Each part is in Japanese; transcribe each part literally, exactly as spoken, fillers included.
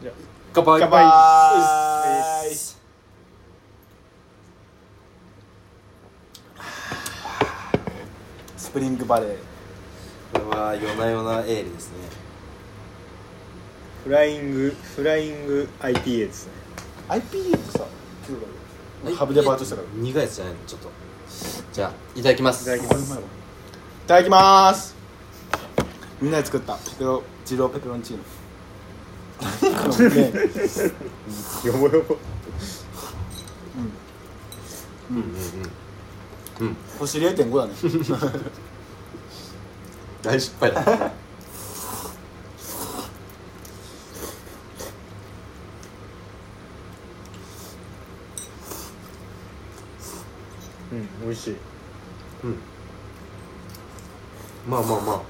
じゃあ乾杯。 乾杯。 スプリングバレー。 これは夜な夜なエールですね。 フライングフライング アイピーエー ですね。 アイピーエー ってさハブでバイトしたから。 苦いやつじゃないのちょっと。じゃあいただきます。 いただきます。 いただきまーす。みんなで作ったペペロジローペペロンチーノ。ね、 よぼよぼ。 うんうんうんうん。 星 れいてんご だね。 大失敗だ。 うん、美味しい。 うん。まあまあまあ。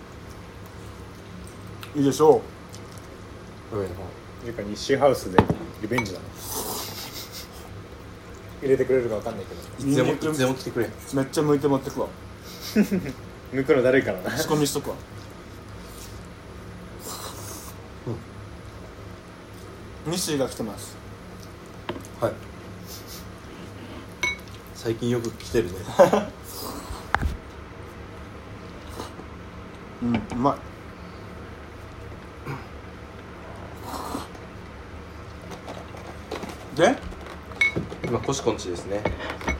いいでしょうん。 次回日清ハウスでリベンジだな。入れてくれるかわかんないけど。 いつでもいつでも来てくれ。 う。めっちゃ向いて持ってくわ。 抜くのだるいからな。 仕込みしとくわ。ミッシーが来てます。 はい。最近よく来てるね。 うん、うまい。で今コシコンチですね。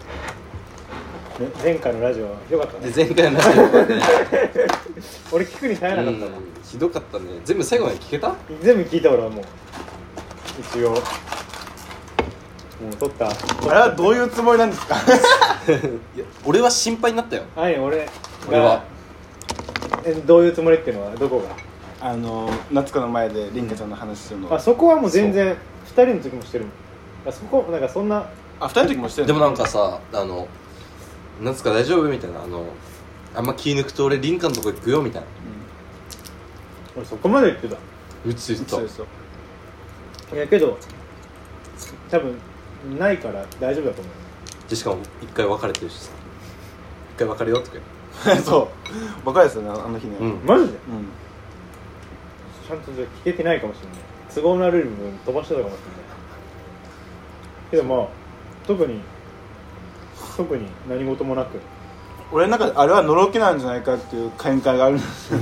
前回のラジオは良かったね。 で前回のラジオはね、 俺聞くに耐えなかったもん。 うんひどかったね。全部最後まで聞けた？ 全部聞いた俺はもう一応もう撮った。 あれはどういうつもりなんですか？ いや俺は心配になったよ。 はい、俺が俺はえどういうつもりっていうのはどこが？ あの夏子の前で凛花ちゃんの話するの。 あそこはもう全然ふたりの時もしてるもん。あそこなんかそんなあ、二人の時もしてるの。 でもなんかさ、あのなんつか大丈夫みたいな、あのあんま気抜くと俺凛花のとこ行くよみたいな。 俺そこまで言ってた。 うつ言った。 そうそう。 いやけど多分ないから大丈夫だと思う。 でしかも一回別れてるしさ、一回別れようとか言う。 そうバカですよね、あの日ね。 うんマジでうん。 ちゃんとじゃあ聞けてないかもしれない。都合の悪い部分飛ばしてたかもしれないけど、まあ特に特に何事もなく。 俺の中であれはのろけなんじゃないかっていう見解があるんですよ。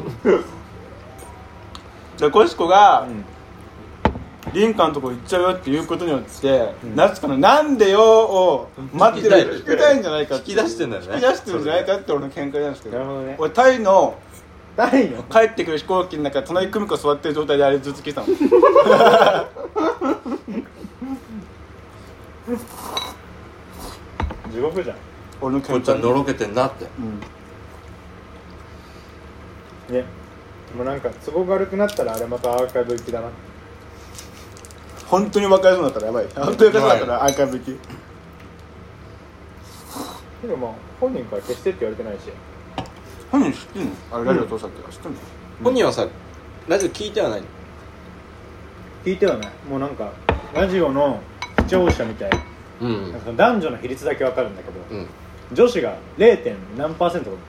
でコシコが、 うん凛花のとこ行っちゃうよっていうことによって、 うん、 夏子のなんでよを待ってる、聞きたいんじゃないかって引き出してんだよね。 引き出してるんじゃないかって俺の見解なんですけど、 なるほどね。 俺タイのタイの帰ってくる飛行機の中で隣に久美子座ってる状態であれずっと聞いてたの。 地獄じゃん。 俺の見解。 こいつはのろけてんなって。 うん。 ね、もうなんか都合が悪くなったらあれまたアーカイブ行きだな。 本当に分かりそうだったらやばい。本当に分かりそうだったらアーカイブ行き。 けどまあ本人から消してって言われてないし。 本人知ってんの？あれラジオ通したって知ってんの？ 本人はさ、ラジオ聞いてはないの？ 聞いてはない。もうなんかラジオの視聴者みたい、 うんなんか男女の比率だけ分かるんだけど、 うん。 女子が ゼロ. 何パーセントか。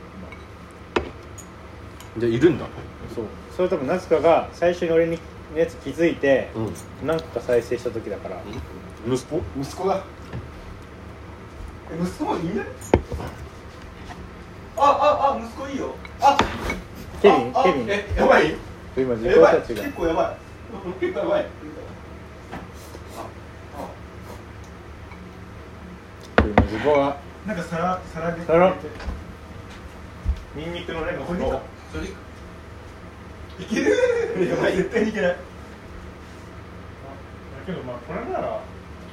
じゃあいるんだ。 そう、それ多分夏香が最初に俺にのやつ気づいて、 うん。 何個か再生した時だから。 息子？ 息子がえ息子もいいんだよ。あああ息子いいよ。あケビンあケビンえやばい今自己やばいたちが結構やばい結構やばい。 今自己がなんか皿皿で皿ニンニクのねこれいいかそれいいかいけるやばい絶対にいけない。 だけどまあこれなら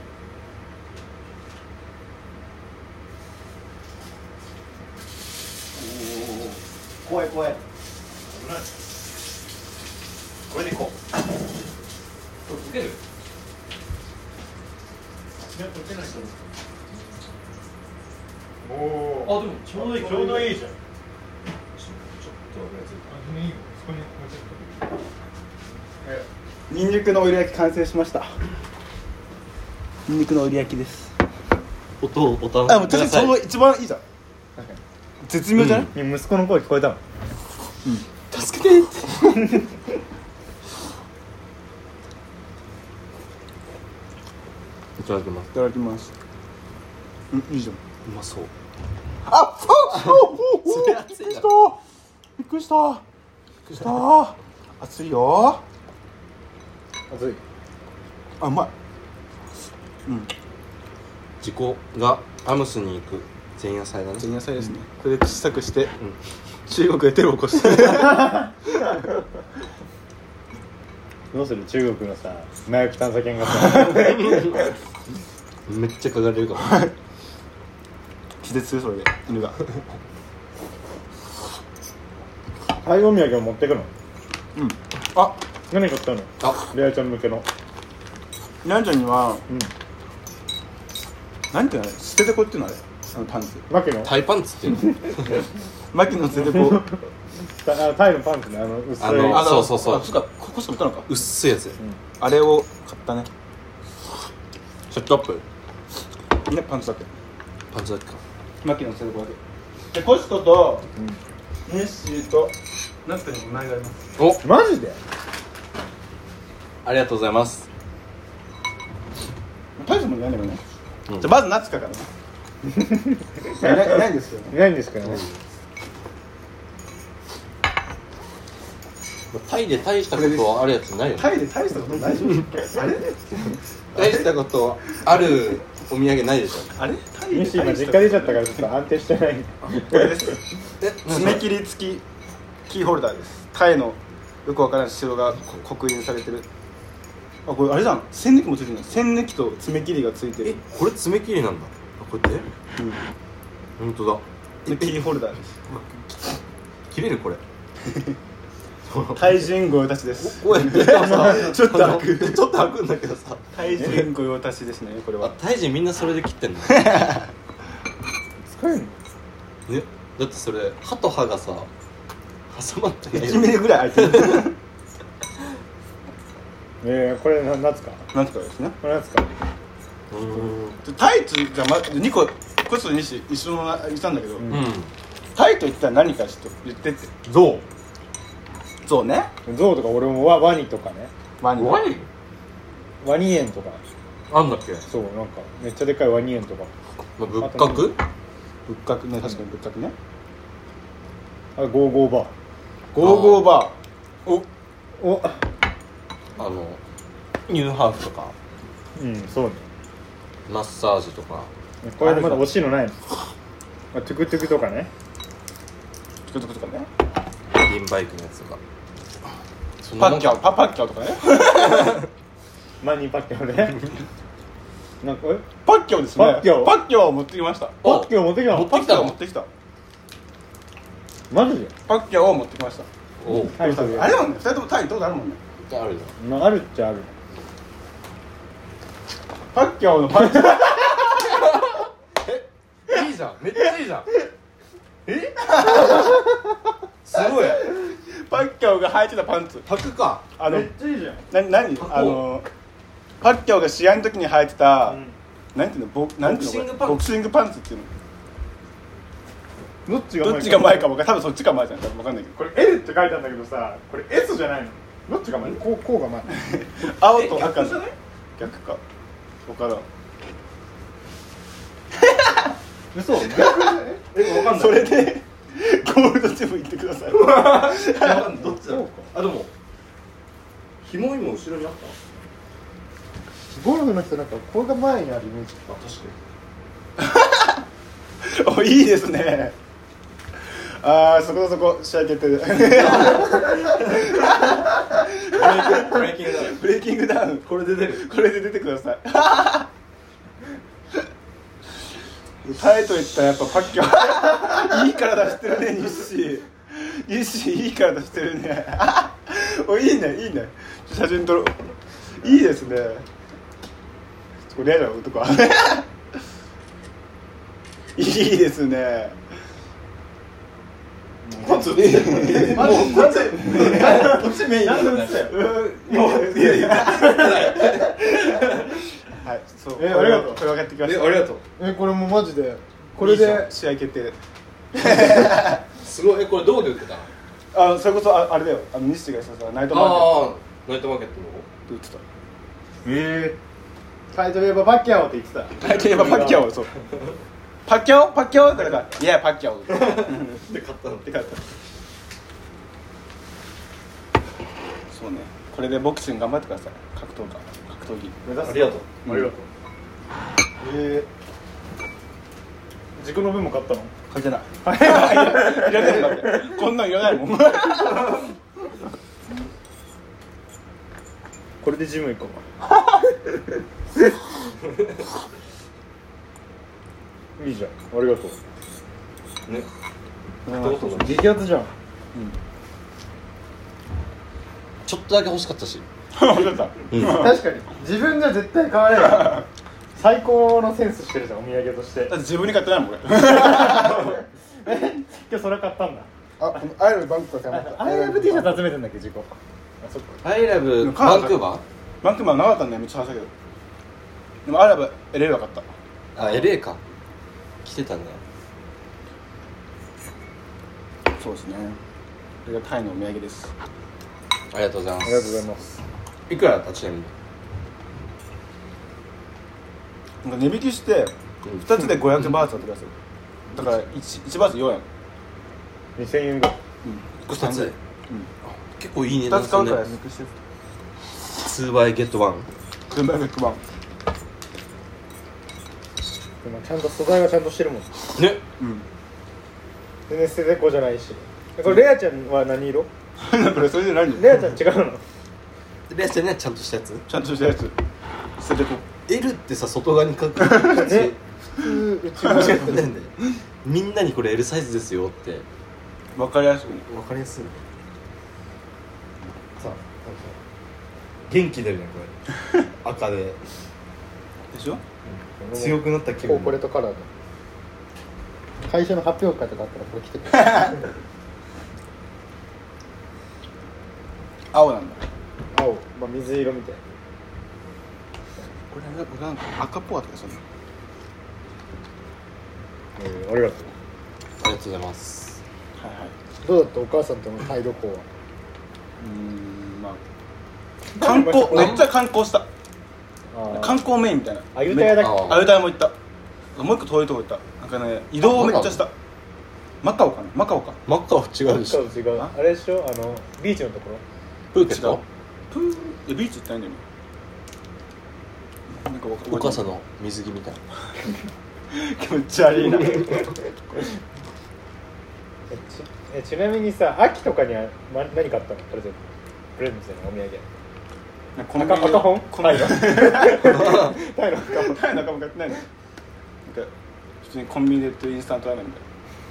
怖い怖い。 これでいこう。これつける？ いや溶けないと思う。おお。 あでもちょうどいい。 ちょうどいいじゃん。 ちょっとわかりやすい。 あ、いいよ。そこに持ってきて。 ニンニクのおり焼き完成しました。ニンニクのおり焼きです。 音をお楽あ、もうしみください。 確かにちょうど一番いいじゃん。絶妙じゃない？ うん、息子の声聞こえたの。 助けてって。 いただきます。 いただきます。うん、いいじゃん。 うまそう。 あっ、フォーそれ熱いな。 びっくりした。びっくりした。熱いよ。 熱い。 あ、うまい。うん。 自己がアムスに行く前夜祭だね。 前夜祭ですね。これで小さくして、 うん、 中国でテロを起こして。 どうする中国のさ麻薬探査犬がさめっちゃ嗅がれるかも。 気絶するそれで犬が。 タイお土産を持ってくの。 うん。あ、 何買ったの。 あ、 レアちゃん向けの。 レアちゃんには、 うん、 なんていうのあれ、捨ててこっていうのあれ、あのパンツ。 マキのタイパンツっていうの。 マキの捨ててこ。 タ, タイのパンツね、あの薄い。 あのあそうそうそう。 あ、そっか、ここしか売ったのか。 薄いやつ。 うん、 あれを買ったね。 セットアップ。 ね、パンツだけ。 パンツだけか。 マキの捨ててこだけ。で、コストと、 うん、 ネッシーと、ナツカにも前があります。 お、 マジで。 ありがとうございます。 大したもんじゃないんだよね。 うん、 じゃあまずナツカからね。ないないんですよね。 ないんですからね。 タイで大したことあるやつないよね。 タイで大したことないでしょ。あれ大したことあるお土産ないでしょ。 あれタイでミッシー今実家出ちゃったからちょっと安定してない。 これです。 え、 爪切り付きキーホルダーです。タイのよくわからない城が刻印されてる。あ、これあれじゃん、栓抜きもついてるの。栓抜きと爪切りがついてる。 え、これ爪切りなんだ。あ、こうやってうん、 本当だ。 でキーホルダーです。 切れるこれ。 タイ人御用達です。 こうやってさちょっと開くちょっと開くんだけどさ。 タイ人御用達ですね、これあ、 は。 タイ人みんなそれで切ってんの。 使えんの。 ね、だってそれ歯と歯がさ挟まってないいちミリぐらい開いてる。 えー、これな夏か。 なんとかですね。 これ夏か。 うーん。 タイツじゃまにここつにし一緒のいたんだけど、 うんうタイと言ったら何かちょっと言ってって。 ん。ゾそうね。 ゾウとか俺もワワニとかね。 ワニ。 ウ。ワニワニ園とか。 あんだっけ。 そうなんかめっちゃでかいワニ園とか。 まあ、仏閣。 仏閣ね、確かに仏閣ね。 あ、ゴーゴーバー。 ゴーゴーバー。お、 お、 あのニューハーフとかうんそうね。 マッサージとか。 これでまだ惜しいのないの。あ、トゥクトゥクとかね。 トゥクトゥクとかね。 リンバイクのやつとか。そんパなもんかッキャオパパッキャオとかね。 マニーパッキャオね。なんかえパッキャオですね。 パッキャオパッキャオを持ってきました。 パッキャオ持ってきたの。 持ってきたの持ってきた。 マジで。 パッキャオを持ってきました。 おう。 タイとであれもんね、二人ともタイ行ったことあるもんね。 あるじまああるっちゃある。 パッキャオのパッキャオ。 ゃん。いいじゃん。めっちゃいいじゃん。えすごい。 パッキャオが履いてたパンツ。 パクか。 あの、 ちゃいいじゃん。 な、何あの、パッキャオが試合の時に履いてた、 うんなんていうの、ボなんていうのこれボクシングパンツボクシングパンツっていうどっちがの。どっちが前か分かんない。多分そっちが前じゃないか分かんないけど。 これ L って書いてあるんだけどさ、これ S じゃないの。どっちが前？こうこうが前。 青と赤逆じゃない？ 逆か。分からん。 嘘？逆？え、わかんない。 それでゴールドジム行ってください。 どっちだそうか。 あ、でも紐今後ろにあったゴルフの人なんかこれが前にあるイメージ。 あ、確かに。 お、いいですね。あー、そこそこ試合決定で。 ブレイキングダウン。 ブレイキングダウン。 これで出る。 これで出てください。タイといったらやっぱパッキャいい体してるね、日誌。日誌いい体してるね。お、いいね、いいね。写真撮ろう。いいですね。これやだよ、男は。いいですね。 パンツ。 もうパンツ。こっちメインだね。もういやいや。はい、そう。 えありがとうこれ分かってきましえ、 た。 ありがとう。 え、これもマジでこれで試合決定。 すごい。え、これどこで売ってた？ あ、それこそああれだよ。あの西がさナイトマーケットああ、ナイトマーケットの。 で売ってた。 えタイといえばパッキャオって言ってた。 タイといえばパッキャオ、そうパッキャオパッキャオって言ったらいやパッキャオで勝ったのって勝ったそうね、これでボクシング頑張ってください。格闘家格闘技目指す。 ありがとうありがとう。えー、軸の分も買ったの？ 書いてないいらないもんだってこんなんいらないもんこれでジム行こういいじゃん、ありがとうね。 激アツじゃん。 ちょっとだけ欲しかったし。 分かった確かに自分じゃ絶対買わない最高のセンスしてるじゃん、お土産として。 だって自分に買ってないもん俺え、今日それ買ったんだ。 あ、このアイラブバンクーバー買った。 アイラブ T シャツ集めてんだっけ、自己。あ、そっか。 アイラブバンクーバー？ バンクーバーなかったんだよ、めっちゃ話したけど。でもアイラブ エルエー は買った。 あ、エルエー か。来てたね。 そうですね。これがタイのお土産です。 ありがとうございます。 ありがとうございます。 いくらだったちなみに？ なんか値引きしてふたつでごひゃくバーツだった気がする。だから 1, 1バーツよんえん。 にせんえんぐらい。 うん。 ふたつで。 うん。 結構いい値ふ段ですよねたつ買うから。値引きしてる。 ツーバイゲットワン。 クンバイベックバン。 でもちゃんと素材はちゃんとしてるもん。 ね。 うん。 全然捨ててこじゃないし。これレアちゃんは何色？ これそれで何？ レアちゃん違うの？ レアちゃんね、ちゃんとしたやつ。 ちゃんとしたやつ。捨ててこ。 L ってさ、外側に書くやつ。 ね。普通うちも違うんだよね。みんなにこれ L サイズですよってわかりやすくね。 分かりやすいね。さあ、元気出るねこれ。赤ででしょ？ 強くなった気分。 コーポレートカラーだ。会社の発表会とかあったらこれ着てくる。 青なんだ。 青、まあ、水色みたいな。 これ俺なんか赤っぽかったかそんな。 えー、ありがとう。 ありがとうございます。 はいはい。 どうだったお母さんとのタイ旅行は？ うーん、まあ観光めっちゃ観光した。 あ観光メインみたいな。 あゆたやだっけ？ あアユタヤも行った。もう一個遠いとこ行った。なんかね、移動をめっちゃした。マカオかな、マカオか。 マッカオ違うでしょ。 違う違う。あれでしょ、あのビーチのところ。 プーケット。 プーえビーチ行ってないんだよなんかわかお母さんの水着みたいな。 気持ち悪いなえちえちなみにさ、秋とかには、ま、何買ったの？プレゼントプレゼントのお土産。 この赤赤本？ このタイのタイの赤本。 タイの赤本買ってないの。なんか普通にコンビニで売ってるインスタントラーメンみたい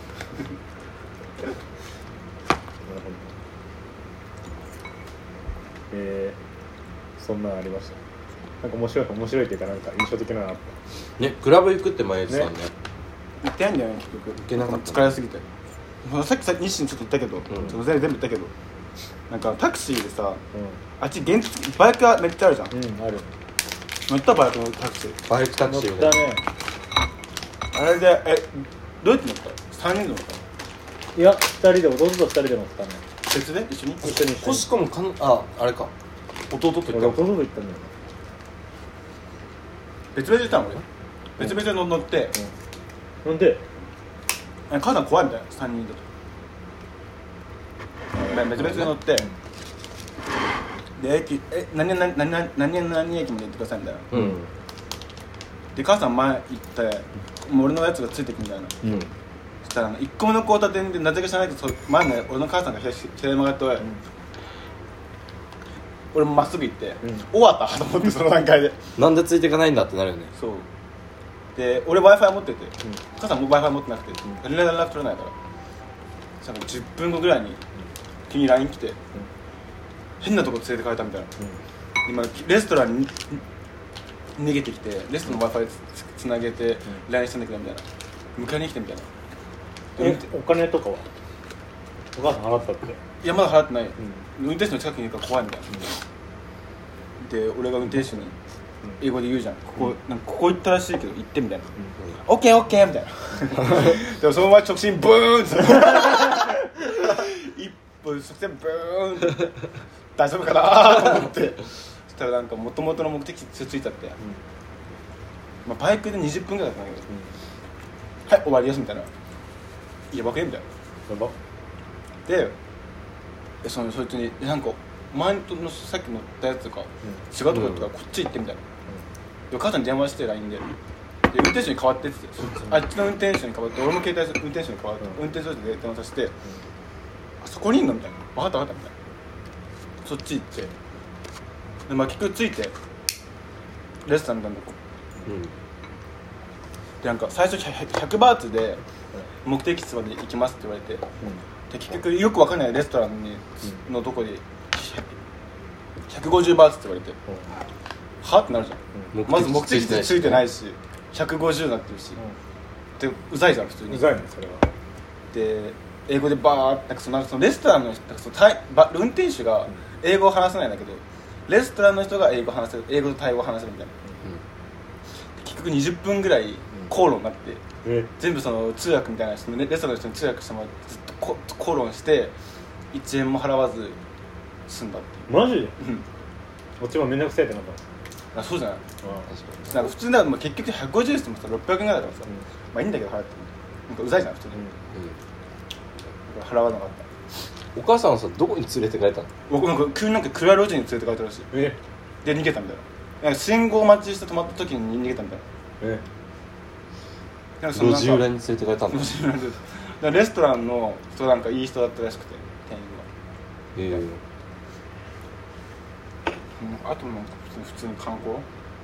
えー、そんなんありました。なんか面白い面白いっていうかなんか印象的なのあっね、クラブ行くって前言ってたんね。 な。行ってないんだよね結局。行けなかった疲れすぎて。さっきさ日清ちょっと行ったけど、 んちょっと全部行ったけど、なんかタクシーでさ、 た。 あっち原付バイクがめっちゃあるじゃん。 うん、うん、ある。 乗ったバイクのタクシー。 バイクタク乗っシーみたいな。 たね。 あれでえどうやって乗った？さんにんで乗った？ いや、ふたりで弟とふたりで乗ったね。 別で一緒に？ 一緒に一緒に。 コシコもかんああれか。弟と俺行ったの。 弟と行ったんだよね。 別々で行ったの俺。別々で乗乗って、 うん。なんで？ え母さん怖いみたいなさんにんだと。別々で乗って、で駅え何々何々何々何々駅まで行ってくださいみたいな。 うん。 で母さん前行ってもう俺のやつがついてくみたいな。 うん。 そしたらいっこめの交差点でなぜか知らないけどそ前の俺の母さんが左左曲がって、俺もまっすぐ行って、 うん、 終わったと思ってその段階でなんでついていかないんだってなるよね。 そうで俺 w i f i 持ってて、 ん母さんも w i f i 持ってなくて、うん、連絡取れないからそのじゅっぷんごぐらいに急に ライン 来て、うん、変なとこ連れてかれたみたいな、うん、今レストランに逃げてきてレストランの w i f i つ, つなげて ライン したんだけどみたいな迎えに来てみたいな。 え、お金とかはお母さん払ったって？ いやまだ払ってない、うん、運転手の近くにいるから怖いみたいな、うん、で俺が運転手に英語で言うじゃん、ここ、うん、なんかここ行ったらしいけど行ってみたいな、うん、オッケーオッケーみたいなでもそのまま直進ブーンって一歩直線ブーンって大丈夫かなと思ってそしたらなんか元々の目的地ついちゃって、 まあ、バイクでにじゅっぷんぐらいだったんだけど、はい終わりですみたいな、やばくねみたいな。 やばでえそのそいつにえなんか前のさっき乗ったやつか、うん、違うところとかこっち行ってみたいな、うん、でお母さんに電話して ライン でで運転手に変わってって言って、うん、あっちの運転手に変わって俺も携帯運転手に変わって、うん、運転手で電話させて、うん、あそこにいんのみたいな、分かった分かったみたいな、そっち行ってで、まあ、結局着いてレストランなんだこう、うん、でなんか最初ひゃくバーツで目的地まで行きますって言われて、うん、で結局よくわかんないレストランに、うん、のとこでひゃくごじゅうバーツって言われて、うん、はってなるじゃん、うん、まず目的地ついてないしひゃくごじゅうになってるし、うん、でうざいじゃん普通に。 うざいねそれは。 で英語でバーってなんかそのなんかそのレストランの人なんかそのタイバ運転手が英語を話せないんだけど、レストランの人が英語を話せる、英語とタイ語を話せるみたいな、うん、結局にじゅっぷんぐらい口論になって、うん、全部その通訳みたいな人レストランの人に通訳してもらってずっと口論していちえんも払わず済んだっていう。 マジで？うん。こっちもめんどくせえってなったの。 あそうじゃない。あなんか普通なら結局ひゃくごじゅうって言ってもさろっぴゃくえんぐらいだからさ、うん、まあいいんだけど払ってもなんかうざいじゃん普通に、うんうん、払わなかった。 お母さんはさどこに連れて帰ったの？ 僕なんか急になんか暗い路地に連れて帰ったらしい。 えで逃げたみたいな。なんか信号待ちして止まった時に逃げたみたいな。えなんかそのなんか路地裏に連れて帰ったんだ。 路地裏に連れてだレストランの人なんかいい人だったらしくて店員が。ええーうん、あとなんか普通に観光。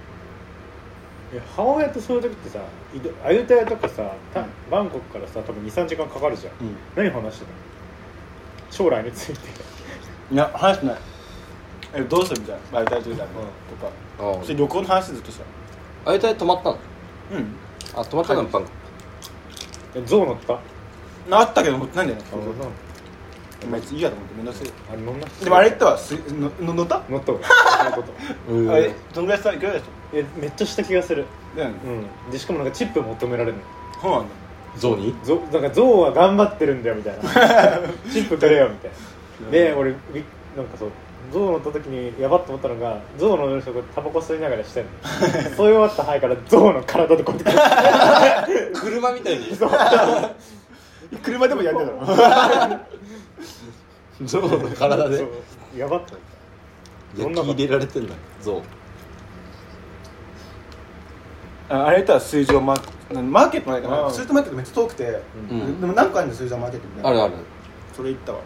母親とそういう時ってさアユタヤとかさ、うん、バンコクからさ多分 にさんじかんかかるじゃん、うん、何話してたの将来について。 いや話してない。えどうするみたいなバイトやってたのとか、うん、それ旅行の話ずっとしたアユタヤ泊まったの？ うんあ泊まったのバンコク。ゾウ乗った？ あったけど乗ってないんだよね。まあいいやと思ってめんどくせえ。 あれ乗んな。 でもあれってはすの乗った乗ったあれどんぐらいしたいくらいでしょ？ えめっちゃした気がする。 だよね。 うん。でしかもなんかチップ求められるの。 そうなんだ。 ゾウに？ ゾウなんかゾウは頑張ってるんだよみたいな。チップくれよみたいな。で俺なんかそうゾウ乗った時にやばっと思ったのがゾウの人がタバコ吸いながらしてんの。そういう終わった肺からゾウの体でこうやって車みたいに。 そう。 車でもやってたの。 ゾウの体でやばっと焼き入れられてんだゾウ。 あ, あれ言ったら水上マーケットマーケットないかな。ストリートマーケットめっちゃ遠くて、うん、でも何個あるんだ水上マーケットみたいな。 あるある。 それ行ったわ。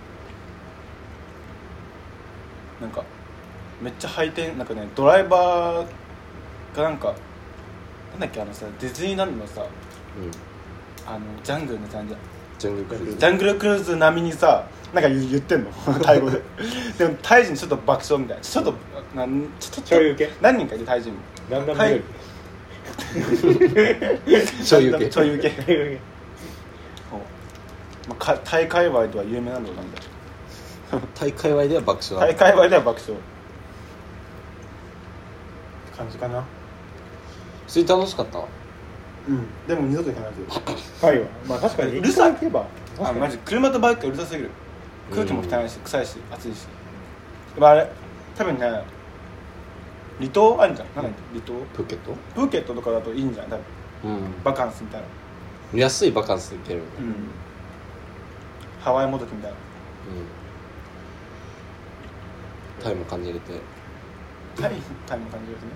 なんかめっちゃハイテンなんかねドライバーがなんかなんだっけあのさディズニーランドのさ、うん、あのジャングルのジャングルジャングルクルーズジャングルクルーズ並みにさなんか言ってんのタイ語で。でもタイ人ちょっと爆笑みたいなちょっとなんちょっとちょい受け何人かいるタイ人だんだん見える。 ちょい受けちょい受け。まあ、タイ界隈では有名なんだろうなんだ。 タイ界隈では爆笑。 タイ界隈では爆笑感じかな。 それ楽しかった。 うんでも二度と行かないけど。 タイはまあ確かにうるさいけばあマジ車とバイクがうるさすぎる。空気も汚いし臭いし暑いし。でもあれ多分ね離島あるんじゃん。なんだっけ離島プーケットプーケットとかだといいんじゃん多分、うん、バカンスみたいな安いバカンス行ける、 うん、ハワイもどきみたいな、 うん、タイも感じれてタイタイも感じれてね。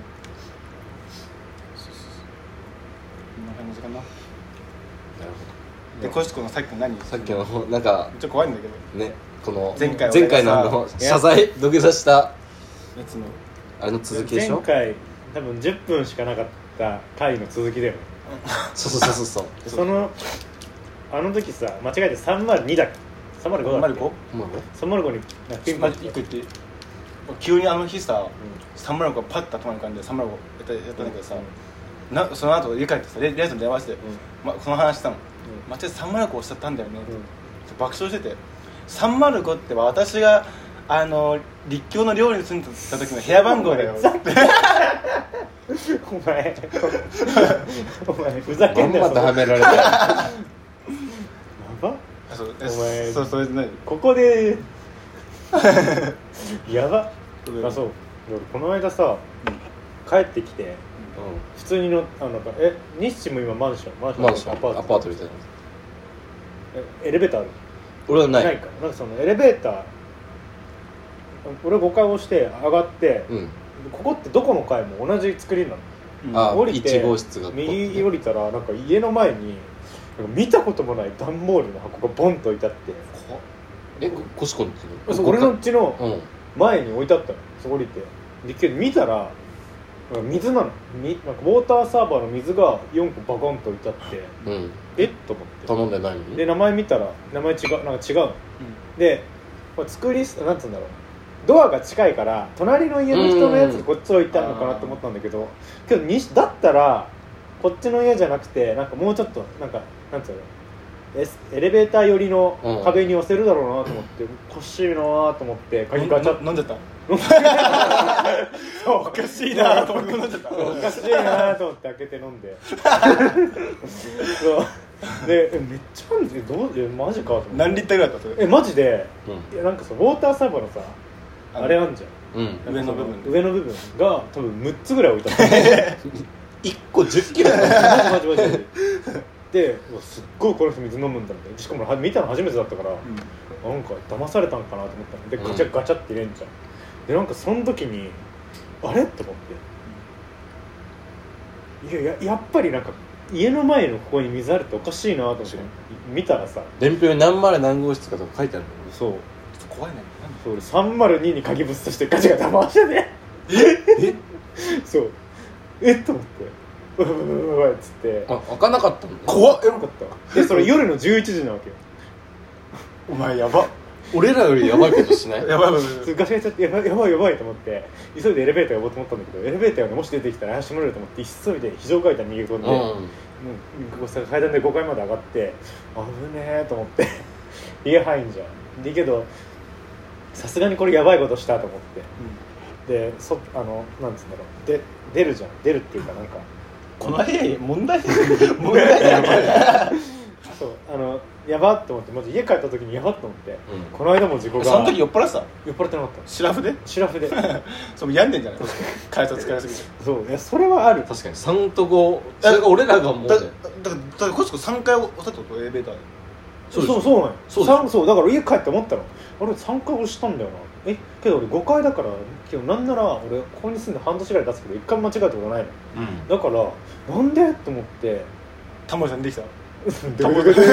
こんな感じかな。なるほど。でコシコのさっきの何さっきのなんかちょっと怖いんだけどねこの前回前回のあの謝罪土下座したやつのあれの続きでしょ。 前回多分じゅっぷんしかなかった回の続きだよね。 そうそうそうそうそのあの時さ間違えてさんまるにだっけさんまるごだっけさんまるごにピンポンいっこ言って急にあの日さ、うん、さんまるごがパッと頭に浮かんでさんまるごやったやったんだけどさ、うん、なその後家帰ってさレイヤーに電話して、うんま、この話したの、うん、間違えてさんまるご押しちゃったんだよね、うん、爆笑しててさんまるごって私があの立教の寮に住んでた時の部屋番号だよお前お前ふざけんなよ。 まんまとはめられたやばそうお前そうそれ何ここでやばあそう俺この間さ、うん、帰ってきて普通にのあのなんかえ日清も今マンションマンションマンションアパートアパートみたいな。 えエレベーターある俺はないないかなんかそのエレベーター俺ごかい押して上がって、 うん、 ここってどこの階も同じ作りなの、 うん、 あ降りていち号室が右降りたらなんか家の前になんか見たこともない段ボールの箱がボンと置いてあってえコシコの家そう俺の家のうん前に置いてあったのそこ降りてでけど見たらなんか水なのみなんかウォーターサーバーの水がよんこバコンと置いてあってうんえっと思って頼んでないのにで名前見たら名前違うなんか違うの、うん、でこれ作りなんつうんだろうドアが近いから隣の家の人のやつこっち置いてあるのかなと思ったんだけどけどにだったらこっちの家じゃなくてなんかもうちょっとなんかなんつうのエ, エレベーター寄りの壁に押せるだろうなと思って、うん、欲しいなと思って鍵ガチャッ飲んじゃったそうおかしいなと思って飲んじゃったおかしいなと思って開けて飲んでそうでえめっちゃ飲んでどうえマジかと思って何リッターぐらいだったそれえマジで、 うん、 いやなんかさウォーターサーバーのさあれあんじゃん、 うん、 上の部分上の部分が多分むっつぐらい置いてあったいっこじゅっキロマジマジマジで、うわすっごいこの人水飲むんだみたいなしかも見たの初めてだったから、うん、なんか騙されたんかなと思ったのでガチャガチャって入れんじゃん、でなんかその時にあれって思っていや や, やっぱりなんか家の前のここに水あるっておかしいなと思って見たらさ伝票に何丸何号室かとか書いてあるのそうちょっと怖いねそうさんまるにに鍵ぶつとしてガチャガチャ回しててえそうえっと思ってうわうわうわっつってあ開かなかったの怖っよかったでそれ夜のじゅういちじなわけよお前やば俺らよりやばいことしないやばいやばいガシャガシャってやばいやばいやばいと思って急いでエレベーター呼ぼうと思ったんだけどエレベーターがもし出てきたら怪しまれると思って急いで非常階段逃げ込んで、うん、もう階段でごかいまで上がって危ねえと思って家入んじゃんでけどさすがにこれやばいことしたと思って、うん、でそあのなんつうんだろうで出るじゃん出るっていうかなんかこの部屋問題問題やばいそうあのやばっと思ってまず家帰った時にやばっと思って、うん、この間も事故がその時酔っ払ってた酔っ払ってなかったシラフでシラフでそう病んでんじゃない改札使いすぎてそういやそれはある確かにさんとごそれが俺らがもうだだからだからコシコさんかい押したってことエレベーターでそうそうそうなんよそうそうそうだから家帰って思ったの俺さんかい押したんだよなえけど俺ごかいだからけどなんなら俺ここに住んで半年ぐらい経つけどいっかいも間違えたことないの、うん、だからなんでと思ってタモリさんできたタモリ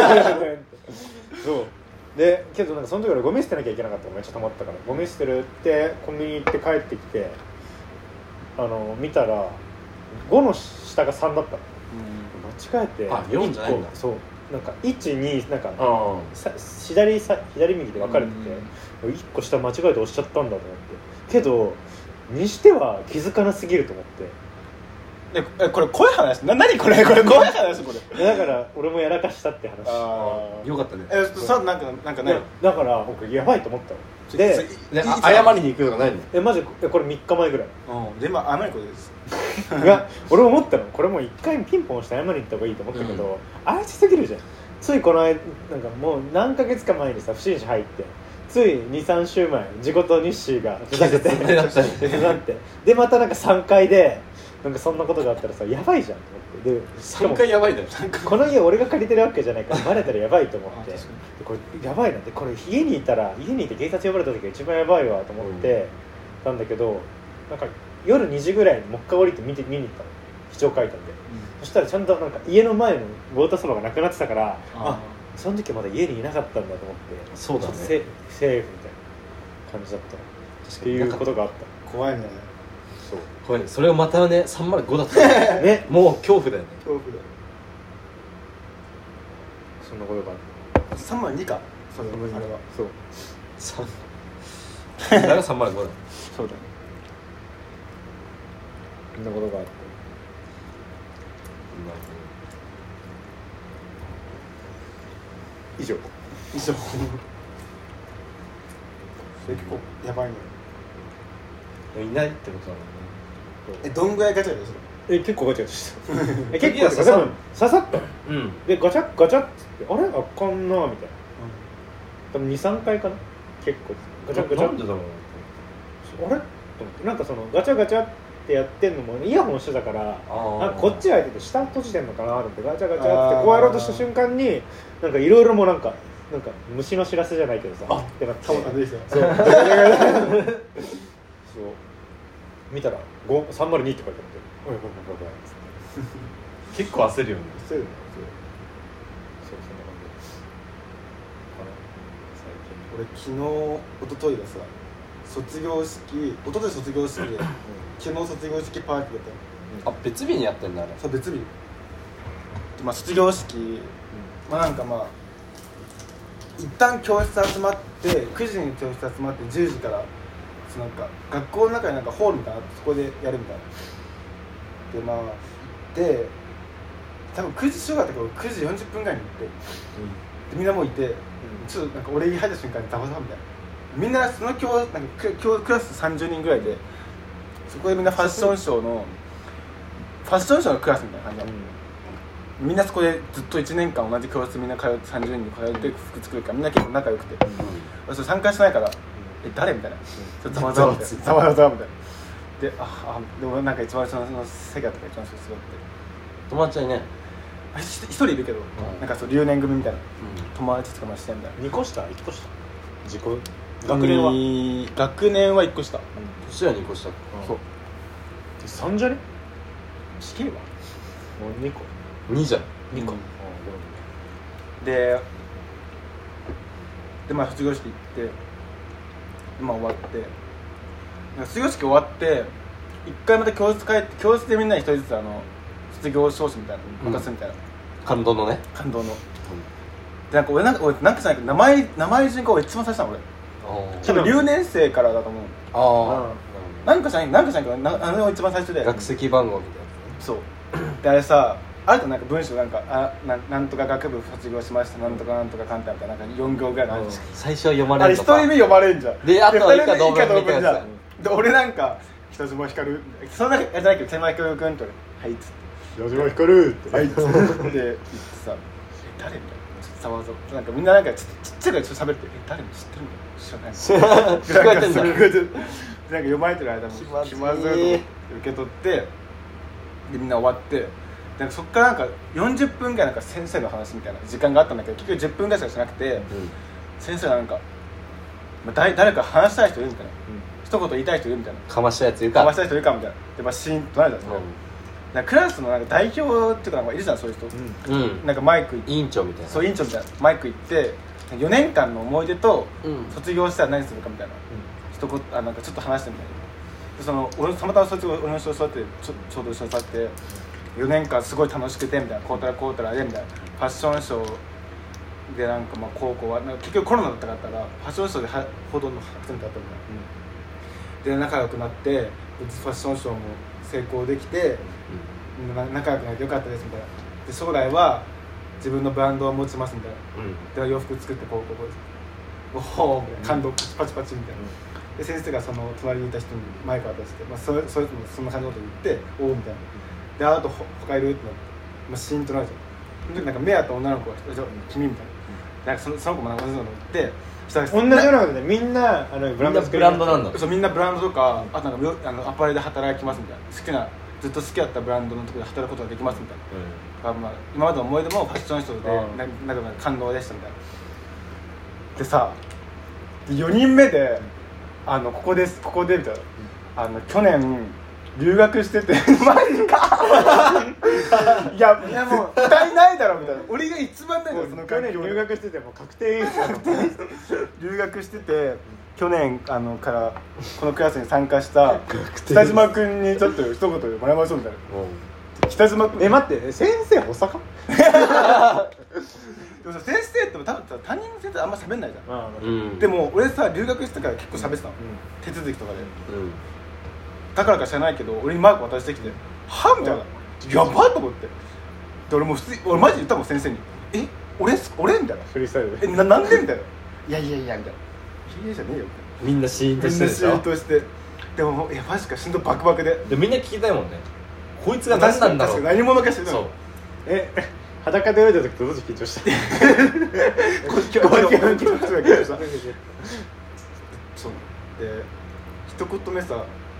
そうでけどなんかその時俺ゴミ捨てなきゃいけなかったのめっちゃ溜まったからゴミ捨てるってコンビニ行って帰ってきてあの見たらごの下がさんだったの、うん、間違えてあよんじゃないんだそうなんかいちになんかさ左さ左右で分かれてていっこ下間違えて押しちゃったんだと思ってけどにしては気づかなすぎると思ってえこれ怖い話な何これこれ怖い話これだから俺もやらかしたって話あよかったねえさなんかなんかないだから僕やばいと思ったのでで謝りに行くとかないのえマジこれみっかまえぐらいうんでまあ甘いことですいや俺思ったのこれもういっかいピンポンして謝りに行った方がいいと思ったけど、うん、あいつすぎるじゃんついこの間なんかもう何ヶ月か前にさ不審者入ってつい にさんしゅうまえ事故と日誌がふざけてふざってでまたなんかさんかいでなんかそんなことがあったらさやばいじゃんと思ってでさんかいやばいだよこの家俺が借りてるわけじゃないからバレたらやばいと思ってでこれやばいなってこれ家にいたら家にいて警察呼ばれた時が一番やばいわと思ってたんだけどなんか夜にじぐらいにもう一回降りて見て見に行ったの非常階段で、うん、そしたらちゃんとなんか家の前のウォーターサーバーがなくなってたからあその時はまだ家にいなかったんだと思ってそうだねセーフみたいな感じだったっていうことがあった怖いねそう怖いねそれをまたねさんまるごだったねもう恐怖だよね恐怖だそんなことがあったさんまるにかそれあれはそうさんだからさんまるごだそうだねそんなことがあった以上以上それ結構やばいねいないってことだもんねえどんぐらいガチャガチャするえ結構ガチャガチャしたえ結構刺さる刺さったの、うん、でガチャガチャっつってあれあかんなみたいな、うん、多分 にさんかいかな結構ガチャガチャなんでだろうあれと思ってなんかそのガチャガチャっってやってんのもイヤホンしてたからーなんかこっちが開いてて下閉じてんのかなと思ってガチャガチャってこうやろうとした瞬間になんかいろいろもうなんかなんか虫の知らせじゃないけどさあってなってそうなんですよそうそう見たらさんまるにって書いてあっておいおいおいおいおい結構焦るよね。 そうそうそうそんな感じ俺昨日一昨日がさ卒業式一昨日卒業式で昨日卒業式パーティーだったの。 あ、別日にやってんだあれ。 そう別日、まあ、卒業式、まあなんかまあ一旦教室集まってくじに教室集まってじゅうじからそのなんか学校の中になんかホールみたいなのあってそこでやるみたいなでまあ行って多分くじ集合だったけどくじよんじゅっぷんぐらいに行って、でみんなもういて、ちょっとなんか俺入った瞬間にザバザバみたいなみんなその教なんか教クラスさんじゅうにんぐらいでそこでみんなファッションショーのファッションショーのクラスみたいな感じだ、うん、みんなそこでずっといちねんかん同じ教室みんな通ってさんじゅうにん通って服作るからみんな結構仲良くて、うん、それ参加しないから、うん、え誰みたいなちょっとざわざわみたいなざわざわみたいなで、ああでもなんか一番そのその席だったから一番すごくて友達はいね一人いるけど、うん、なんかそう留年組みたいな、うん、友達とかもしてんだよにこ下いっこ下自己学年は学年はいっこ下、うん、 年はにこ下、うん、 そうさんじゃね死刑はもうにこにじゃんにこ、 うん、ででまあ卒業式行ってまあ終わって卒業式終わって一回また教室帰って教室でみんなに一人ずつあの卒業証書みたいなの渡すみたいな、うん、 感動のね感動の、うん、でなんか俺なんか俺なんかじゃないけど名前名前順が俺一番最初なの俺多分留年生からだと思うああなんかじゃないなんかじゃないけどなあれが一番最初で学籍番号みたいなそうであれさあるとなんか文章なんかあ な, なんとか学部卒業しましたなんとかなんとかかんたみたいななんかよん行ぐらいのあるじゃん最初は読まれるとかあれ一人目読まれんじゃんであとは以下同文みたいなやつで俺なんか北島ひかるそんなあれじゃないけど北島ひかるくんとはいっつって北島ひかるってはいっつってで言ってさえ誰みたいなざわざわなんかみんななんかちっちゃいからちょっと喋ってえ誰も知ってるんだ知らない聞こえてんだなんか読まれてる間も気まずいと受け取ってでみんな終わってなんかそっからなんかよんじゅっぷんぐらいなんか先生の話みたいな時間があったんだけど結局じゅっぷんぐらいしかしなくて、うん、先生がなんか、まあ、誰, 誰か話したい人いるみたいな、うん、一言言いたい人いるみたいなかましたやついるかかましたい人いるかみたいなで、まあ、シーンとなるじゃん、うん、なんかクラスのなんか代表っていうかなんかいるじゃんそういう人、うん、なんかマイク委員長みたいなそう委員長みたいなマイク行ってよねんかんの思い出と、うん、卒業したら何するかみたいな、うん、一言あなんかちょっと話してみたいなでその俺たまたま卒業俺の人座ってち ょ, ちょうど一緒に座ってよねんかんすごい楽しくてみたいなこうたらこうたらでみたいなファッションショーでなんかまあ高校は結局コロナだったからファッションショーではほとんど初めてだったみたいな、うん、で仲良くなってファッションショーも成功できて、うん、仲良くなってよかったですみたいなで将来は自分のブランドを持ちますみたいな、うん、で洋服作ってこうこうこうおおみたいな感動パチパチパチみたいな、うん、で先生がその隣にいた人にマイク渡して、まあ、そ, そいつもそんな感じのこと言っておおみたいなであと他いるってなって、まあ、シーンとなるじゃんその時なんか目当た女の子がじゃ君みたいななんか そ, のその子もなんか同じの言って同じようなことでみんなあのブランドブランドなんだそうみんなブランドとかあとなんかあのアパレルで働きますみたいな好きなずっと好きだったブランドのところで働くことができますみたいな、うんまあ、今までの思い出もファッションショーで、うん、ななんか感動でしたみたいなでさよにんめであのここですここでみたいな、うん、あの去年留学しててマジかいやいやもう絶対ないだろみたいな俺が一番ないのその去年留学しててもう確定演出留学してて去年あのからこのクラスに参加した北島君にちょっと一言でもらいましょうみたいな、うん、北島君え待って先生補佐かでもさ先生って多分さ担任の先生あんま喋んないじゃん、うん、でも俺さ留学してから結構喋ってたの、うん、手続きとかで、うんだからか知らないけど俺にマーク渡してきてはみたいなやばっと思ってで俺もう普通俺マジで言ったもん先生にえ俺俺みたいなフリースタイルでえ な, なんでみたいないやいやいやみたいないやじゃねえよみたいなみんなシーンとしてるでしょみんなシーンとしてでもいやマジか心臓バクバクででみんな聞きたいもんねこいつが何なんだろう何者かしてるそうえ裸で泳いだ時とどっち緊張したこっちは緊張したそうで一言目さ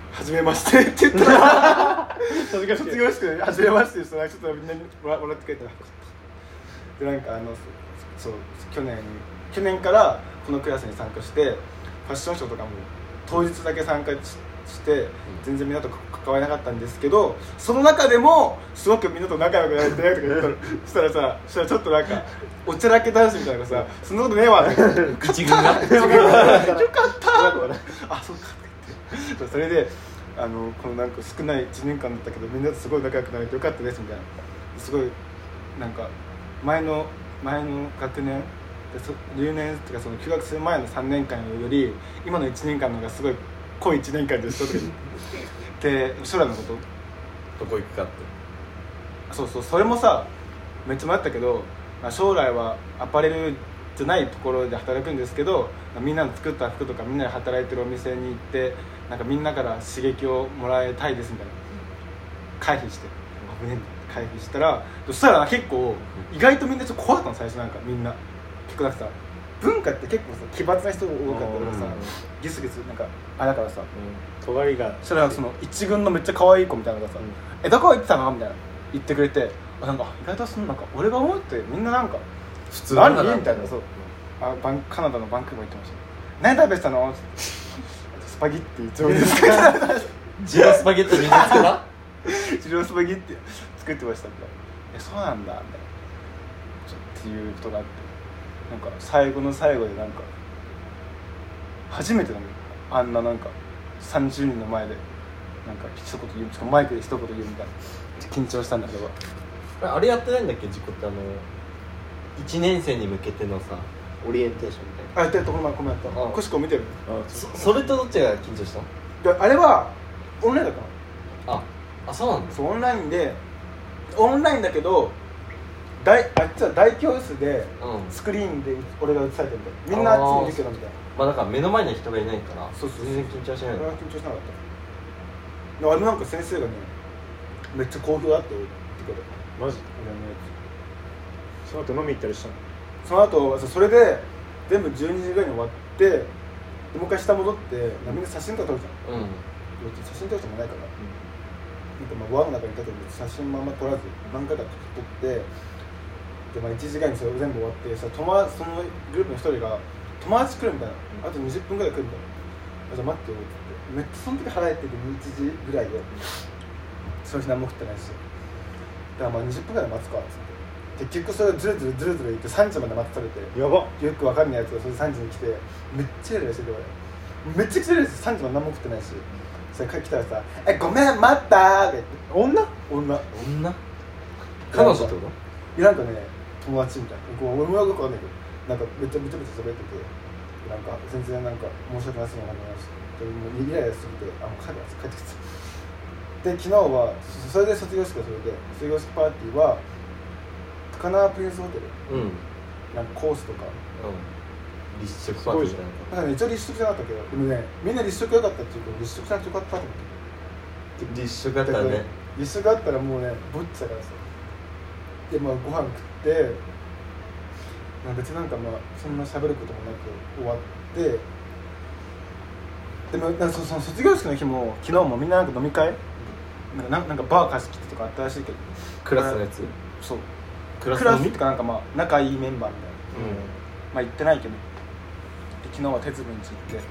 初めましてって言ったら卒業式卒業式で初めましてしたらちょっとみんなに笑笑ってくれたらでなんかあのそう去年去年からこのクラスに参加してファッションショーとかも当日だけ参加しして全然みんなと関われなかったんですけどその中でもすごくみんなと仲良くなれてとか言ったらしたらさしたらちょっとなんかおちゃらけ男子みたいなのがさそんなことねえわって口軍がよかったよかったあそうかってそれであのこのなんか少ないいちねんかんだったけどみんなとすごい仲良くなれてよかったですみたいなすごいなんか前の前の学年でそ留年っていうかその休学する前のさんねんかんより今のいちねんかんの方がすごい濃いいちねんかんでしたで将来のことどこ行くかってそうそうそれもさめっちゃ迷ったけど将来はアパレルじゃないところで働くんですけどみんなの作った服とかみんなで働いてるお店に行ってなんかみんなから刺激をもらいたいですみたいな回避して危ねえ回避したらそしたら結構意外とみんなちょっと怖かったの最初なんかみんな結構なんかさ文化って結構さ奇抜な人が多かったからさギスギスなんかあだからさ尖りがそしたらその一軍のめっちゃ可愛い子みたいなのがさ「えどこ行ってたの?」みたいな言ってくれてあなんか意外とそのなんか俺が思ってみんななんか普通なんだ何みたいなそうあバンカナダのバンクーバー行ってました何食べてたのスパゲッティ一応ですかジロスパゲッティ水つけたジロースパゲッティ作ってましたみたいなえそうなんだみたいなっていうことがあってなんか最後の最後でなんか初めてなのあんななんかさんじゅうにんの前でなんか一言言うしかもマイクで一言言うみたいな緊張したんだけどあれやってないんだっけ事故ってあのいちねん生に向けてのさオリエンテーションみたいなあやってるところこのやったコシコ見てるそ, それとどっちが緊張したのであれはオンラインだったのああそうなんだそうオンラインでオンラインだけど大あっちは大教室でうんスクリーンで俺が映されてるみたいなみんなあっちにいるけどみたいなまあだから目の前に人がいないからそうそうそう全然緊張しない俺は緊張しなかったであれなんか先生がねめっちゃ好評だって言ってくれたマジ俺のやその後飲み行ったりしたのつその後それで全部じゅうにじぐらいに終わってでもう一回下戻ってみんな写真とか撮るじゃんうん写真撮る人もないから、なんかまあ輪の中にいたけど写真まんま撮らず何回か撮ってで、まあ、いちじかんにそれ全部終わってさ友達そのグループの一人が友達来るみたいな、あとにじゅっぷんぐらい来るみたいな、あじゃあ待ってよって言ってめっちゃその時払えてていちじぐらいでその日何も食ってないしだからまあにじゅっぷんぐらい待つかっつって結局それをずるずるずるずる言ってさんじまで待ってされてやばよくわかんないやつがそれさんじに来てめっちゃイライラしてて俺めっちゃ来てるやつさんじまで何も食ってないしそれ帰ってきたらさ「えごめん待った」って言って女女女彼女ってこといやなんかね友達みたいなこう俺もよくわかんないけどなんかめっちゃめちゃめちゃ喋っててなんか全然なんか申し訳ないですの話してもうイライラしすぎてあもう帰るわ帰ってきてで昨日はそれで卒業式がそれで卒業式パーティーは高輪プリンスホテルうんなんかコースとかうん立食パーティーみたいななんかね一応立食じゃなかったけどでもねみんな立食良かったっていうけど立食しなくてよかったと思って立食だったらね立食あったらもうねぼっちだからさでまあご飯食ってまあ別になんかまあそんな喋ることもなく終わってでもなんかその卒業式の日も昨日もみんななんか飲み会なんかなんかバー貸し切ってとかあったらしいけどクラスのやつそうクラスクラスのみってかなんかまあ仲いいメンバーみたいなうんまあ行ってないけどで昨日は鉄分に行って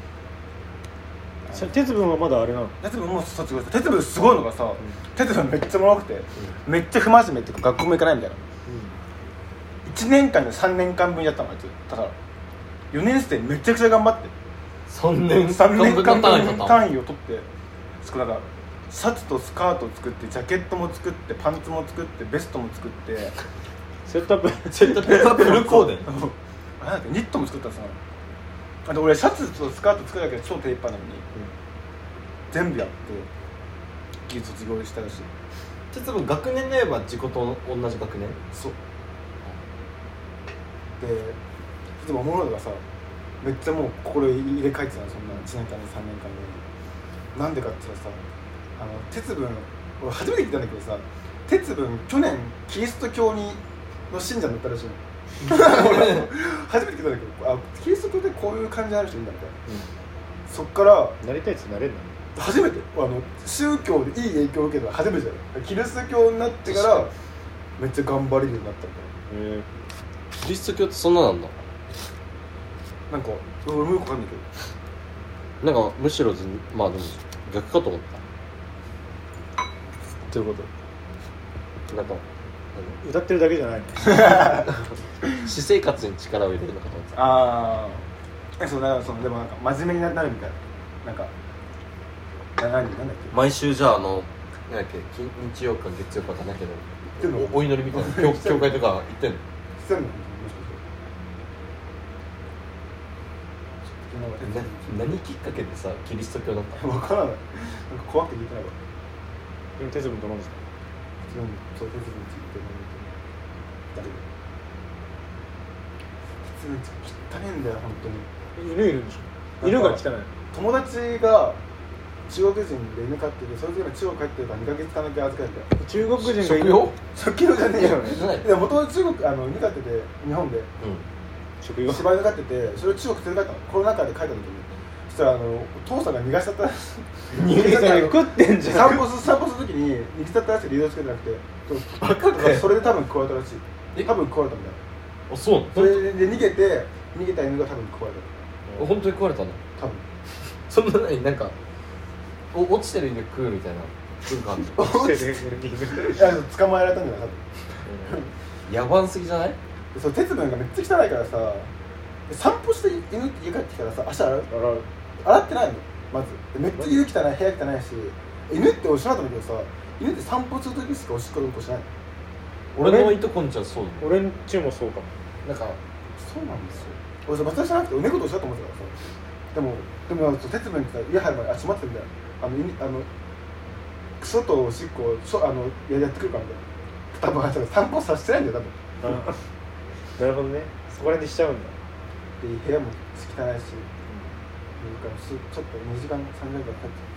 さ鉄分はまだあれなの鉄分もう卒業した鉄分すごいのがさ、鉄分めっちゃもろくて、めっちゃ不真面目っていうか学校も行かないみたいな、いちねんかんでさんねんかんぶんやったのあいつだからよねん生めちゃくちゃ頑張ってさんねんさんねんかんぶん単位取ったの単位を取ってそこだからシャツとスカートを作ってジャケットも作ってパンツも作ってベストも作ってセットアップセットアップフルコーデあなんかニットも作ったんですよあと俺シャツとスカート作るだけで超手一杯なのに、うん、全部やって技術卒業したらしい鉄分学年で言えば自己と同じ学年そうででも思うのがさめっちゃもう心入れ替えてたのそんないちねんかんでさんねんかんでなんでかって言ったらさあの鉄分俺初めて聞いたんだけどさ鉄分去年キリスト教にの信者になったらしいの俺初めて聞いたんだけどあキリスト教でこういう感じある人いるんだみたいな、うん、そっからなりたいやつなれるの初めてあの宗教でいい影響を受けたのは初めてじゃない。キリスト教になってからめっちゃ頑張れるようになったみたいな。 へえキリスト教ってそんななんだ。 なんか俺もよくわかんないけどなんかむしろずまあでも逆かと思っどういうこた。なんか歌ってるだけじゃないの私生活に力を入れるのかと思ってた。 ああそうだからそのでもなんか真面目になるみたいな。なんかな何なんだっけ毎週じゃああのなんだっけ金日曜か月曜かわかんないけどでもおお祈りみたいな教教会とか行ってんの。 してんのもしかしてな何きっかけでさキリスト教だったの。 分からない。なんか怖くて聞いてないわ。 でも鉄分と飲んですか。 そう鉄分ついて飲んで誰で鉄分つ汚ねえんだよ本当に。 犬いるんでしょ。犬が汚い。 友達が中国人で犬飼ってて、それぞれ中国帰ってるからにかげつかなきゃ預かるんだよ。 中国人が食用食用じゃねえよじゃないいや元々中国あの犬飼ってて日本で食用。 柴犬飼ってて、それを中国連れ帰ったの。コロナ禍で帰った時にそしたらあのお父さんが逃がしちゃったらしい。 逃げたら食ってんじゃん。 散歩す散歩する時に逃げちゃったらしい。リードつけてなくてバカかよ。 それで多分食われたらしい。 え多分食われたみたいな。 あそうなの。 それで逃げて逃げた犬が多分食われた。 本当に食われたの。 多分そんな何なんかお落ちてる犬食うみたいな文化あるの。 落ちてる犬いや捕まえられたんじゃない多分。 野蛮すぎじゃない。 そう鉄分がめっちゃ汚いからさ、散歩して犬って家帰ってきたらさ足洗う洗う。 洗ってないのまず。めっちゃ家汚い部屋汚いし、犬っておっしゃったんだけどさ、犬って散歩する時しかおしっこうんこしないの。 俺のいとこんちはそうだ。 俺んちもそうかも。 なんかそうなんですよ。俺さ私じゃなくて猫とおっしゃったと思ってたからさ。でもでも鉄分ってさ家入る前にあちょっと待ってみたいな。あの犬あのクソとおしっこしょあのややってくるからみたいな。多分散歩させてないんだよ多分。 なるほどね。そこら辺にしちゃうんだ。 で部屋も汚いし、だからすちょっとにじかんさんじかんから帰って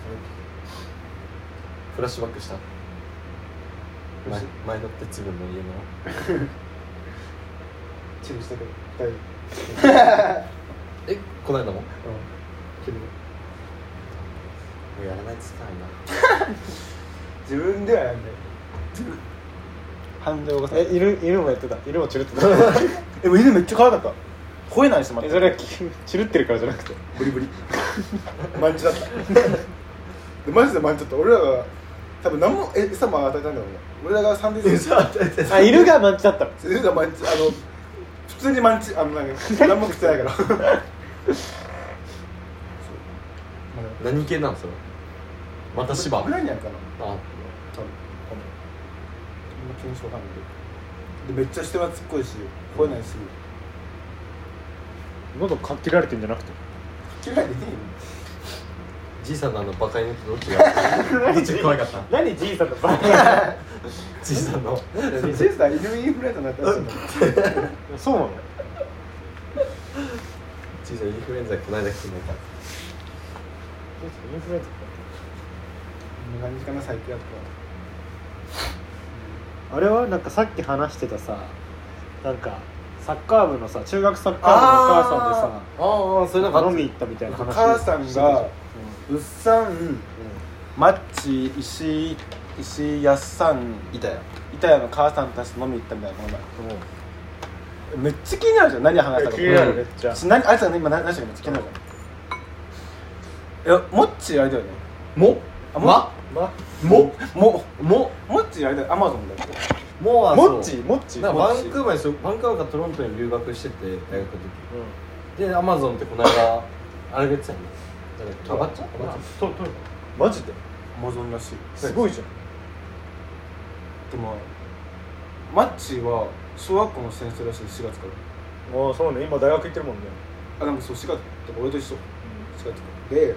フラッシュバックした。 フラッシュ前前の鉄分の家のチルしたけど大丈夫。 えこないだもうんチルもうやらないっつったらいいな。 自分ではやんない。反動がさえ犬犬もやってた。犬もチルってた。 えもう犬めっちゃ可愛かった。吠えないしまってえそれはチルってるからじゃなくて。 ブリブリマンチだったでマジでマンチだった。俺らが多分何もえ餌も与えたんだろうね。俺らがサンデー餌与えてあ犬がマンチだったの。 犬がマンチあの普通にマンチあのなんか何も食ってないから何系なのそれ。また芝。 ぐらいにあるかなあ多分検証感ででめっちゃ人懐っこいし吠えないし喉かきられてんじゃなくて。 嫌いでいいよ。 じいさんのあのバカ犬とどっちがどっちが可愛かった。 何じいさんのバカ。 じいさんのジェイさん犬インフルエンザになったらしいんだそうなの。 じいさんインフルエンザこないだ来てないか。 インフルエンザ。 何時間の最低やっあれはなんかさっき話してたさ、なんかサッカー部のさ中学サッカー部のお母さんでさ、 ああそれなんか飲み行ったみたいな話。 母さんしてたじゃんがうっさん、マッチ、石井、石井やっさん、 いたよ。 板谷の母さんたちと飲み行ったみたいなこの前。めっちゃ気になるじゃん何話したか。 気になるめっちゃ。 何あいつは今何話したかめっちゃ気になるじゃん。いやモッチーあれだよね。 もあままもももモッチーあれだよアマゾンだよ。 もはモッチーモッチー。 なんかバンモッチークーバーにそうバンクーバーからトロントに留学してて大学の時でアマゾンってこの間あれが言ってたよね。あばっちゃんうんととマジでアマゾンらしい。 すごいじゃん。 でもマッチーは小学校の先生らしい。しがつからああそうね、今大学行ってるもんね。 あなんかそうしがつとか俺と一緒。しがつからで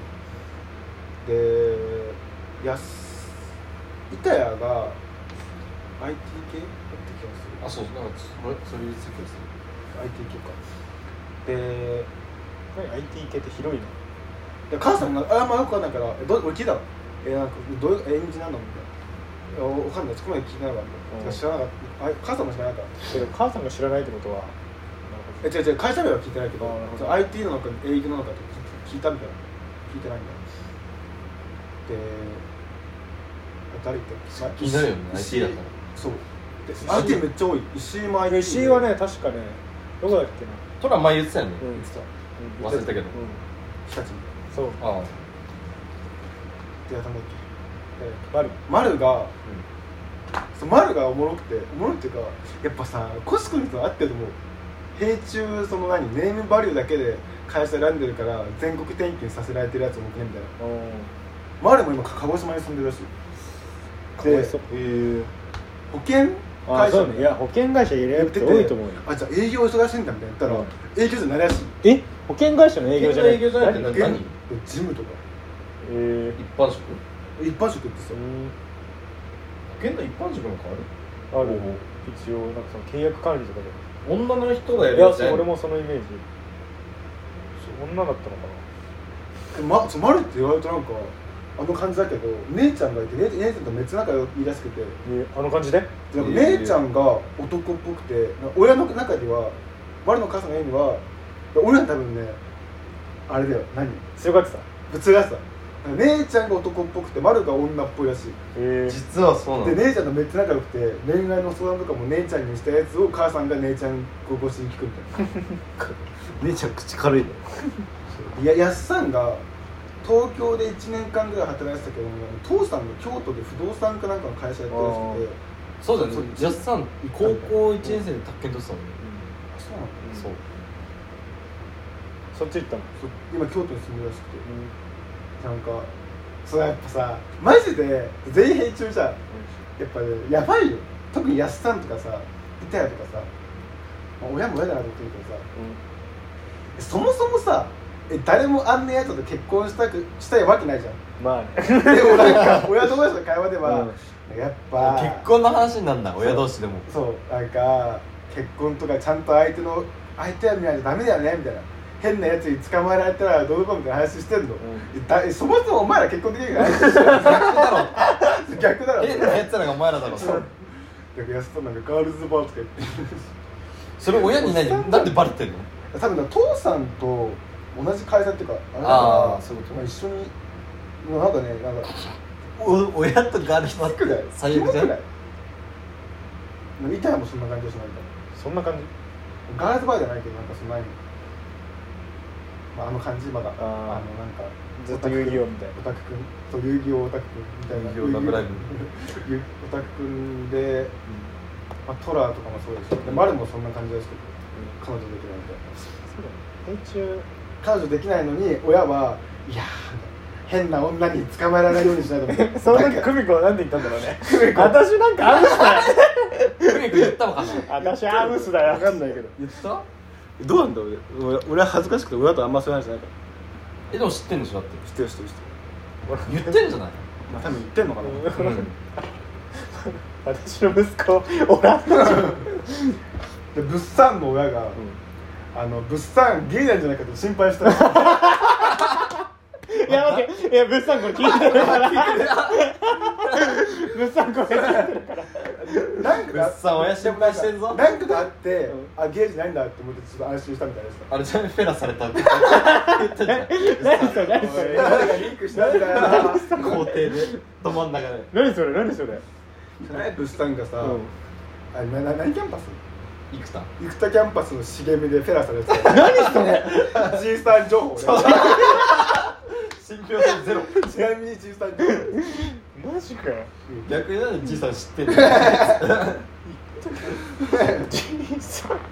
でやす板谷が アイティー 系だった気がする。 あそうなんかそれそういう席をすアイティー 系かで何 アイティー 系って広いの。 で母さんがあんまよくわかんないからえど俺聞いたのえなんかどういう演じなのみたいな。わかんないそこまで聞いてなかった、うん、知らなかったあ母さんも知らなかったけど母さんが知らないってことはえ違う違う会社名は聞いてないけど、 あなるほどアイティー なのか営業なのかって聞いたみたいな聞いてないんだ。 誰言ったっけ気になるよね アイティー だったらそうで アイティー めっちゃ多い石井も アイティー石井はね確かねどこだっけなトラ前言ってたよね、 うん言ってたうん忘れたけど、 うん日立そうああでやったんだっけマル丸が、そう丸がおもろくておもろいっていうかやっぱさコシコにあってると思う平中その何ネームバリューだけで会社選んでるから全国転勤させられてるやつもねみたいな丸も今鹿児島に住んでるらしいかわいそうえー、保険あ会社そうねいや保険会社入れるって多いと思うよあじゃあ営業忙しいんだみたいな言ったら、 うん営業じゃないらしいえ保険会社の営業じゃない営業じゃないって何え事務とかえ一般職一般職ってさ、 保険の一般職も変わるある一応なんかその契約管理とかで女の人がやいやるやつじゃない俺もそのイメージそう女だったのかでま、そう丸って言われるとなんかあの感じだけど姉ちゃんがいて姉姉ちゃんとめっちゃ仲良いらしくてなえあの感じででなんか姉ちゃんが男っぽくてなんか親の中では丸の母さんが言うには俺は多分ねあれだよ何強がってたぶつがってた姉ちゃんが男っぽくて丸が女っぽいらしいえー、 実はそうなので姉ちゃんとめっちゃ仲良くて恋愛の相談とかも姉ちゃんにしたやつを母さんが姉ちゃんご越しに聞くみたいな姉ちゃん口軽いのいややっさんが東京でいちねんかんぐらい働いてたけど父さんが京都で不動産かなんかの会社やってるらしくてそうだよねジャスさん高校いちねん生で宅建取ってたもんねそうなのそうそっち行ったのそう今京都に住んでるらしくて、なんかそうやっぱさマジで全員平中じゃんやっぱねやばいよ特にやすさんとかさ板谷とかさ、まあ、親も親だなと思ってるけどさ、うん、そもそもさえ誰もあんなやつと結婚したくしたいわけないじゃんまあねでもなんか親同士の会話では、うん、やっぱ結婚の話になるんだ親同士でもそうなんか結婚とかちゃんと相手の相手は見ないとダメだよねみたいな変なやつに捕まえられたらどうのこうのみたいな話してんの、うん、だそもそもお前ら結婚できるから逆だろ逆だろ変なやつらがお前らだろそうだから安田なんかガールズバーとか言ってそれ親に何なんでバレてんの多分父さんと同じ会社っていうかあれだああそういうこと、 まあ、一緒になんかねなんかお親とガールズバーって最悪じゃない板谷もそんな感じがしないかそんな感じガールズバーじゃないけどなんかそんなにまあ、あの感じまだああのなんかずっと遊戯王みたいなオタクくんそう遊戯王オタクくんみたいな遊戯王ラブライブオタクくんで、まあ、トラとかもそうですし、でマルもそんな感じですけど、彼女できないみたいなそうだね彼女できないのに親はいやー変な女に捕まえられないようにしないと思ってその時久美子は何て言ったんだろうね私なんかアムスだよ久美子言ったのかな私アムスだよ分かんないけど言ったどうなんだ俺俺は恥ずかしくて親とあんまそういう話じゃないからえでも知ってんでしょだって知ってる知ってる知ってる言ってんじゃないまあ多分言ってんのかな、 うん私の息子おらんで物産の親が、うん、あの物産ゲイなんじゃないかと心配したらいや待っていや物産これ聞いてるから物産これ聞いてるからなんか物産親心配してんぞなんかがあって、うん、あゲイじゃないんだって思ってちょっと安心したみたいですあれちなみにフェラされたって言ったじゃん何それ何それ誰がリークしたんだよ校庭でど真ん中で何それ何それ物産がさ、うん、あなな何キャンパス生田生田キャンパスの茂みでフェラされてた何それ G スタン情報ね信憑性ゼロちなみに G スタン情報マジかよ逆になんで G さん知ってんの G さん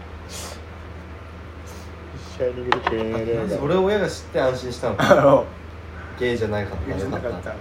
シャイニングで経営それを親が知って安心したのゲイじゃないかったゲイじゃなかった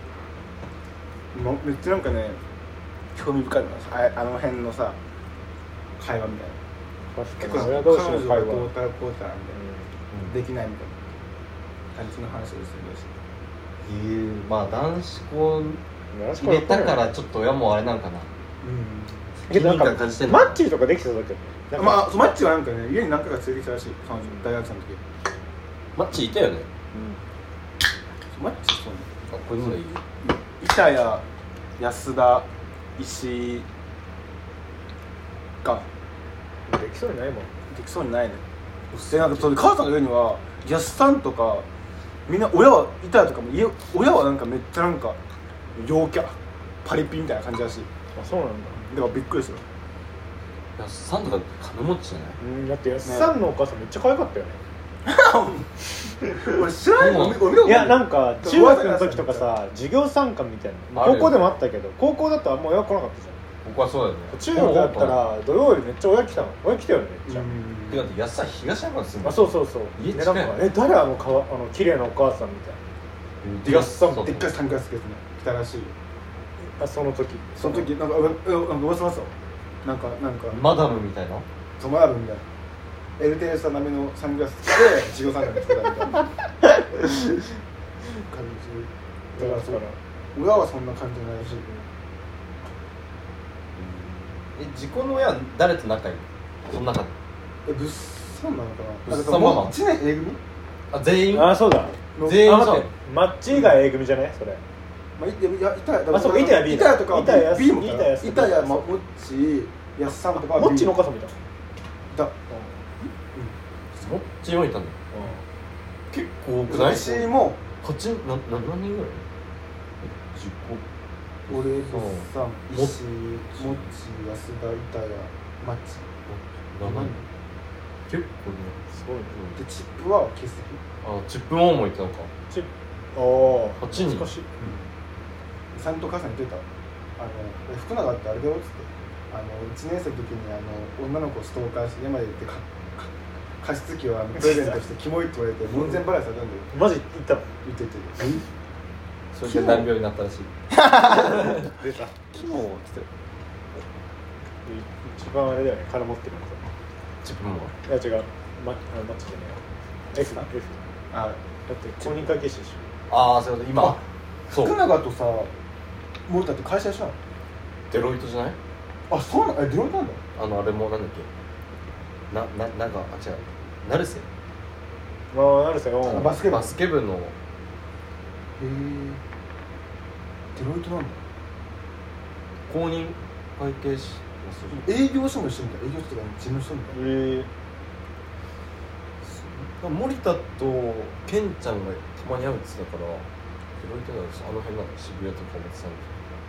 めっちゃなんかね興味深いのああの辺のさ会話みたいな結構親同士の会話彼女がこうたらこうたらみたいな、うん、できないみたいな感じの話をするらしい。 へえまあ男子校入れたからちょっと親もあれなんかなうんなんか感じてんのマッチーとかできてただけまあマッチーはなんかね家に何回か連れてきたらしい彼女大学生の時マッチーいたよねうんマッチーそうねあこいつはいいよ板谷安田石井ができそうにないもんできそうにないねでなんかそれ母さんが言うには安さんとかみんな親はいたとかも家親はなんかめっちゃなんか陽キャパリピみたいな感じだし、 あそうなんだ。 だからびっくりする。 やすさんとか金持ちじゃない？ うんだってやすさんのお母さんめっちゃ可愛かったよね。 俺知らないの。 いやなんか中学の時とかさ授業参観みたいな高校でもあったけど高校だとあんま親来なかったじゃん。 僕はそうだよね。 中学だったら土曜日めっちゃ親来たの。親来たよねめっちゃ。 てかだってやすさん東山に住んであそうそうそう。 家近いでなんかえ誰あのかわあの綺麗なお母さんみたいな。やすさんでっかいサングラスつけてね来たらしい。 あその時その時なんかうわうわなんか噂ますよ。なんかなんかマダムみたいな。 そうマダムみたいな。エルテレサ並みのサングラスつけて授業参観に来たみたいな感じ。だからそう親はそんな感じじゃないし。 え自己の親は誰と仲いいの？その中でえ物産なのかな。 物産ママいちねん A 組。 あ全員あそうだ全員そうあ待ってマッチ以外 A 組じゃないそれ。 まあ、いいやいたやあそうか板谷 B 板谷とかは板谷 B もか板谷康板谷もっちやすさんとかは B モッチのお母さん見た。 いた。 もっちもいたんだ。結構多くない？ 私もこっちなな何人ぐらい？じゅっこ。 俺とさんも石もっち安田板谷マッチななにん。結構ねすごいね。 でチップは欠席。 あチップモンもいたのか。 ちああはちにん。 少しちゃんと母さん言ってた。あの福永ってあれだよっつってあのいちねん生の時にあの女の子をストーカーして家まで行ってかか加湿器をあのプレゼントしてキモいって言われて門前払いされたんだよマジ言ったの。 言っててそれで難病になったらしい。 出た。 キモっつって一番あれだよね金持ってるのさ。 チップモンは。 いや違うマあマッチじゃねえよ F だ F あだって公認会計士でしああそういうこと今そう福永とさ森田って会社一緒なの？ デロイトじゃない？ あそうなの。えデロイトなんだ。 あのあれもなんだっけなななんかあ違う成瀬ょ。ああなるせよ。 バスケ部バスケ部のへえデロイトなんだ。 公認会計士営業所も一緒みたい。営業所とか事務所みたいな。 ええ森田とケンちゃんがたまに会うって言ってたからデロイトだとあの辺なの渋谷とか思ってたんだ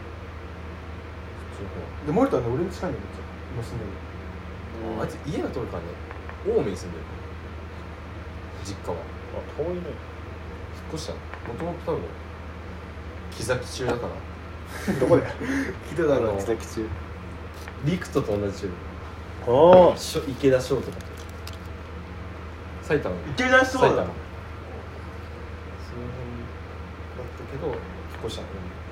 けどで森田はね俺に近いんだよめっちゃ今住んでる。 あいつ家が遠いからね青梅に住んでる実家はあ遠いね。 引っ越したのもともと多分木崎中だからどこで聞いてたあのろ木崎中。 リクトと同じ中ああしょ池田翔とかと埼玉池田翔だ。 埼玉その辺だったけど引っ越したのね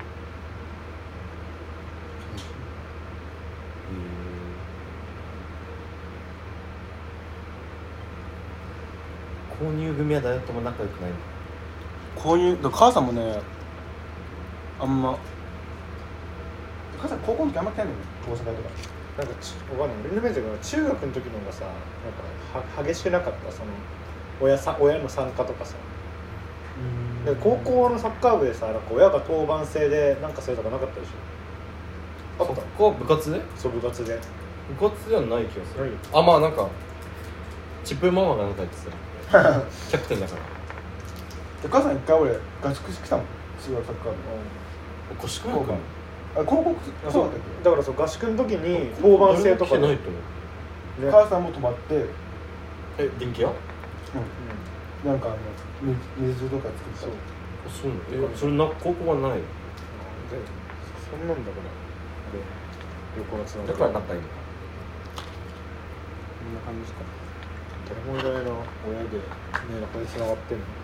購入組は誰とも仲良くないの？ 購入だ母さんもねあんま母さん高校の時あんま来ないんだよね大阪とか。 なんかちわかんない俺のイメージが中学の時の方がさなんかは激しくなかったその親さ親の参加とかさ。で高校のサッカー部でさなんか親が当番制でなんかそういうとかなかったでしょ。あった。 ここ部活で？ そう部活で。 部活ではない気がする。 ないよあまあなんかチップママがなんか言ってたキャプテンだからで母さん一回俺合宿してきたもん中学サッカー部。 合宿なんかあ高校あそううそだったっだからそう合宿の時に当番制とかで、 誰も来てないと思う。 け。 ね母さんも泊まって、 え電気屋？ うん、なんかあのみ水とか作った。 そうあそうなの？えそれな高校はない。 でそんなんだからあれ横のつながりだから仲いいのか。 こんな感じですか。 誰もいないな親でね中でつながってんの。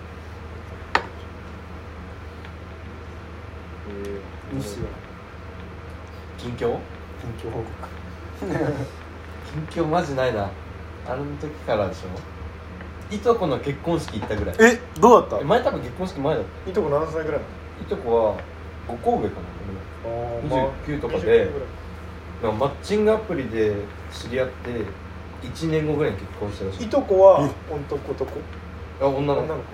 えー、 西は近況？ 近況報告。 近況マジないな。あの時からでしょ。いとこの結婚式行ったぐらい。 えどうだっえ前多分結婚式前だった。 いとこ何歳ぐらいいとこはごこ上かな。 なの？ にじゅうきゅうとかでなんかマッチングアプリで知り合っていちねんごぐらいに結婚したらしい。 いとこは男男あ女の子。 女の子そう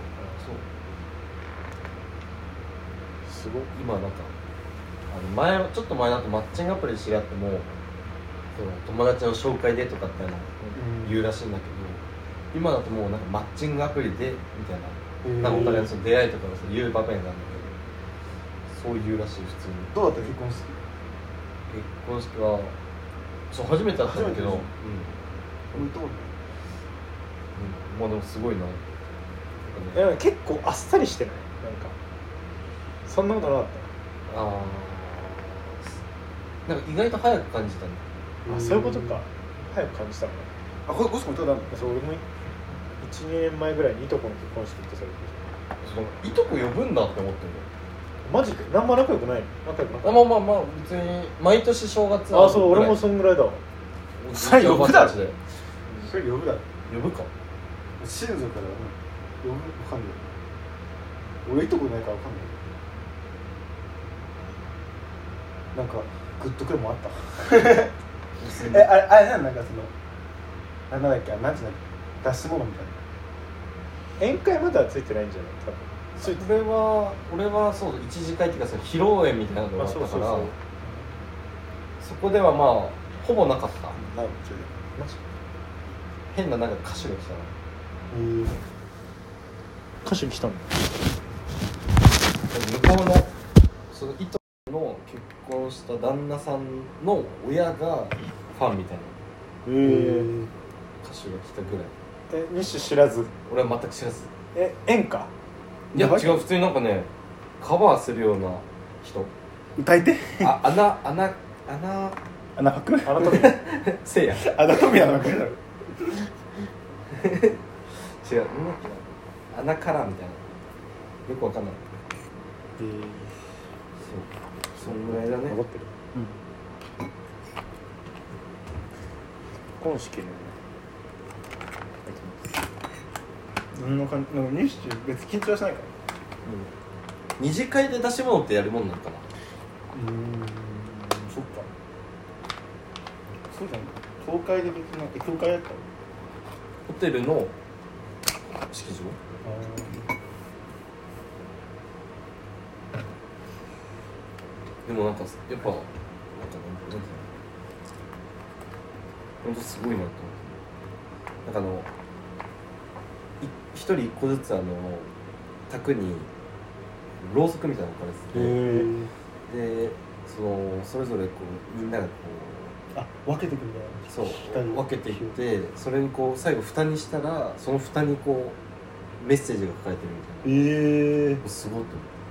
すごい。 今なんかあの前ちょっと前だとマッチングアプリで知り合ってもその友達の紹介でとかっての言うらしいんだけど、今だともうなんかマッチングアプリでみたいななんかお互いのその出会いとかがそういう場面なんだけど、そういうらしい普通に。 どうだった結婚式？ 結婚式はそう初めてだったんだけど、うん、 俺どうだっうん、まあでもすごいな。なんかねいや結構あっさりしてない？なんかそんなことなかっあーなんか意外と早く感じたんだ。 た。あ、そういうことか。早く感じたのかた？あ、これゴスコもどうだったな。そう俺もいち、にねんまえぐらいにいとこの結婚式行ってそれそのいとこ呼ぶんだって思ってるマジで何も仲良くないの？仲良くなかっあまあまあまあ別に毎年正月た。あ、そう俺もそんぐらいだわ。 それ呼ぶだろおじいちゃんたちでそれ呼ぶだろ呼ぶか。 親族から呼ぶわかんない俺いとこないからわかんないなんかグッとくるもんあったえ、あれ、あれなんなんかそのあなんだっけ、なんていうんだっけ出し物みたいな宴会まではついてないんじゃない多分。ついて俺は俺はそう一次会っていうかその披露宴みたいなのがあったから、 あそうそうそうそこではまあほぼなかった。 なるほどマジ変ななんか歌手が来たの。 へえ歌手来たんだ。 向こうのそのいとこの結婚した旦那さんの親がファンみたいなへえ。 歌手が来たぐらい。 え、西知らず。 俺は全く知らず。 え、演歌？ いややばい違う、普通になんかねカバーするような人。 歌い手あ、穴穴穴穴パクあなたもせいや穴富谷のパクだろ違う、なんだっけな、穴カラーみたいな、よくわかんない。そう、そんぐらいだね。 残ってる。 うん結婚式ね。 どんな感じなんか西別に緊張はしないからうん、二次会で出し物ってやるもんなのかな。 うーんそっかそうじゃん教会で別にえ教会だったのホテルの式場。でもなんかやっぱなんかなんていうの本当すごいなと思って、なんかあのい一人一個ずつあの卓にろうそくみたいなの置かれてて、 へでそのそれぞれこうみんながこあ分けてくんだようそう光を分けていって、それにこう最後蓋にしたらその蓋にこうメッセージが書かれてるみたいええな、すごいと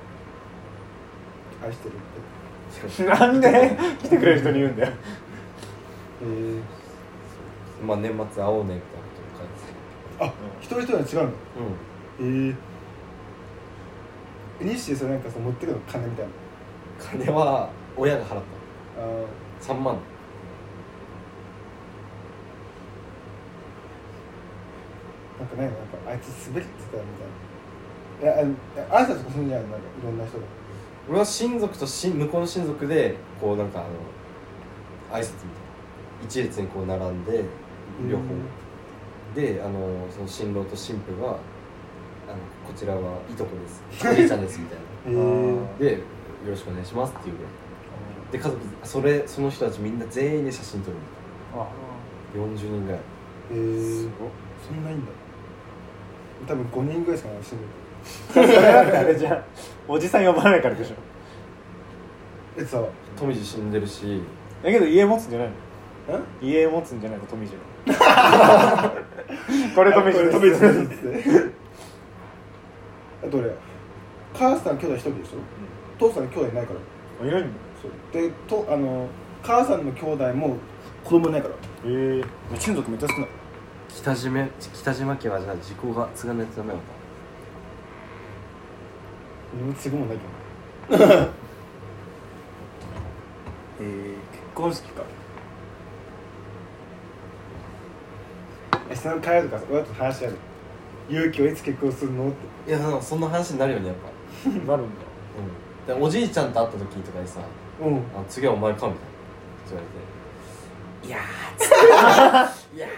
愛してるって思って。 なんで来てくれる人に言うんだよ。 ええまあ年末会おうねみたいなことを書いてあ、一人一人は違うのて、うんええ西でそれなんかさ持ってくの金みたいな金は親が払ったあさんまん。 なんかねなんかあいつ滑りってたみたいないやあ挨拶とかするんじゃないのなんかいろんな人が俺は親族とし向こうの親族でこうなんかあの挨拶みたいな一列にこう並んで両方で、あのその新郎と新婦があのこちらはいとこですおじいちゃんですみたいへえなでよろしくお願いしますっていうぐらいで家族それその人たちみんな全員で写真撮るみあたいなよんじゅうにんぐらいへえそんないいんだ多分ごにんぐらいしかないしそれだってあれじゃん。おじさん呼ばないからでしょ。 えさ富士死んでるし、 だけど家持つんじゃないの？ ん家持つんじゃないの富士の。これ富士です。 これ富士ですってあと俺母さん兄弟一人でしょ、父さん兄弟いないからいないんだ。 そうでとあの母さんの兄弟も子供いないからへえ。 親族めっちゃ少ない北島北島家はじゃあ時効が継がないとダメなのか。 うん継ぐもんないけどえー、結婚式かえその帰るとか親と話し合う勇気はいつ結婚するのっていやそんな話になるよねやっぱ。 なるんだ。 うん、でおじいちゃんと会った時とかにさうんあ次はお前かみたいな言われて、いやーっつっていやーいや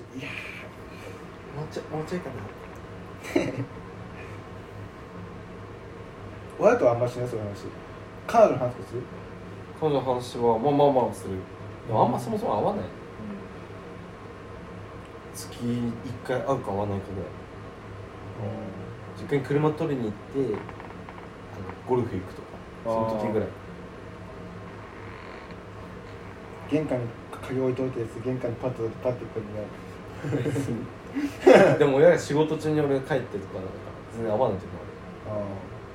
もうちょもうちょいかな。 親とはあんましないそういう話彼女の話とかする彼女の話はまあまあまあする。でもあんまそもそも会わない。月いっかい会うか会わないかぐらい実家に車取りに行ってあのゴルフ行くとかその時ぐらい。 玄関に鍵置いといて玄関にパッとパッと来るのでも親が仕事中に俺が帰ってとかなんか全然合わない時もある。 ああ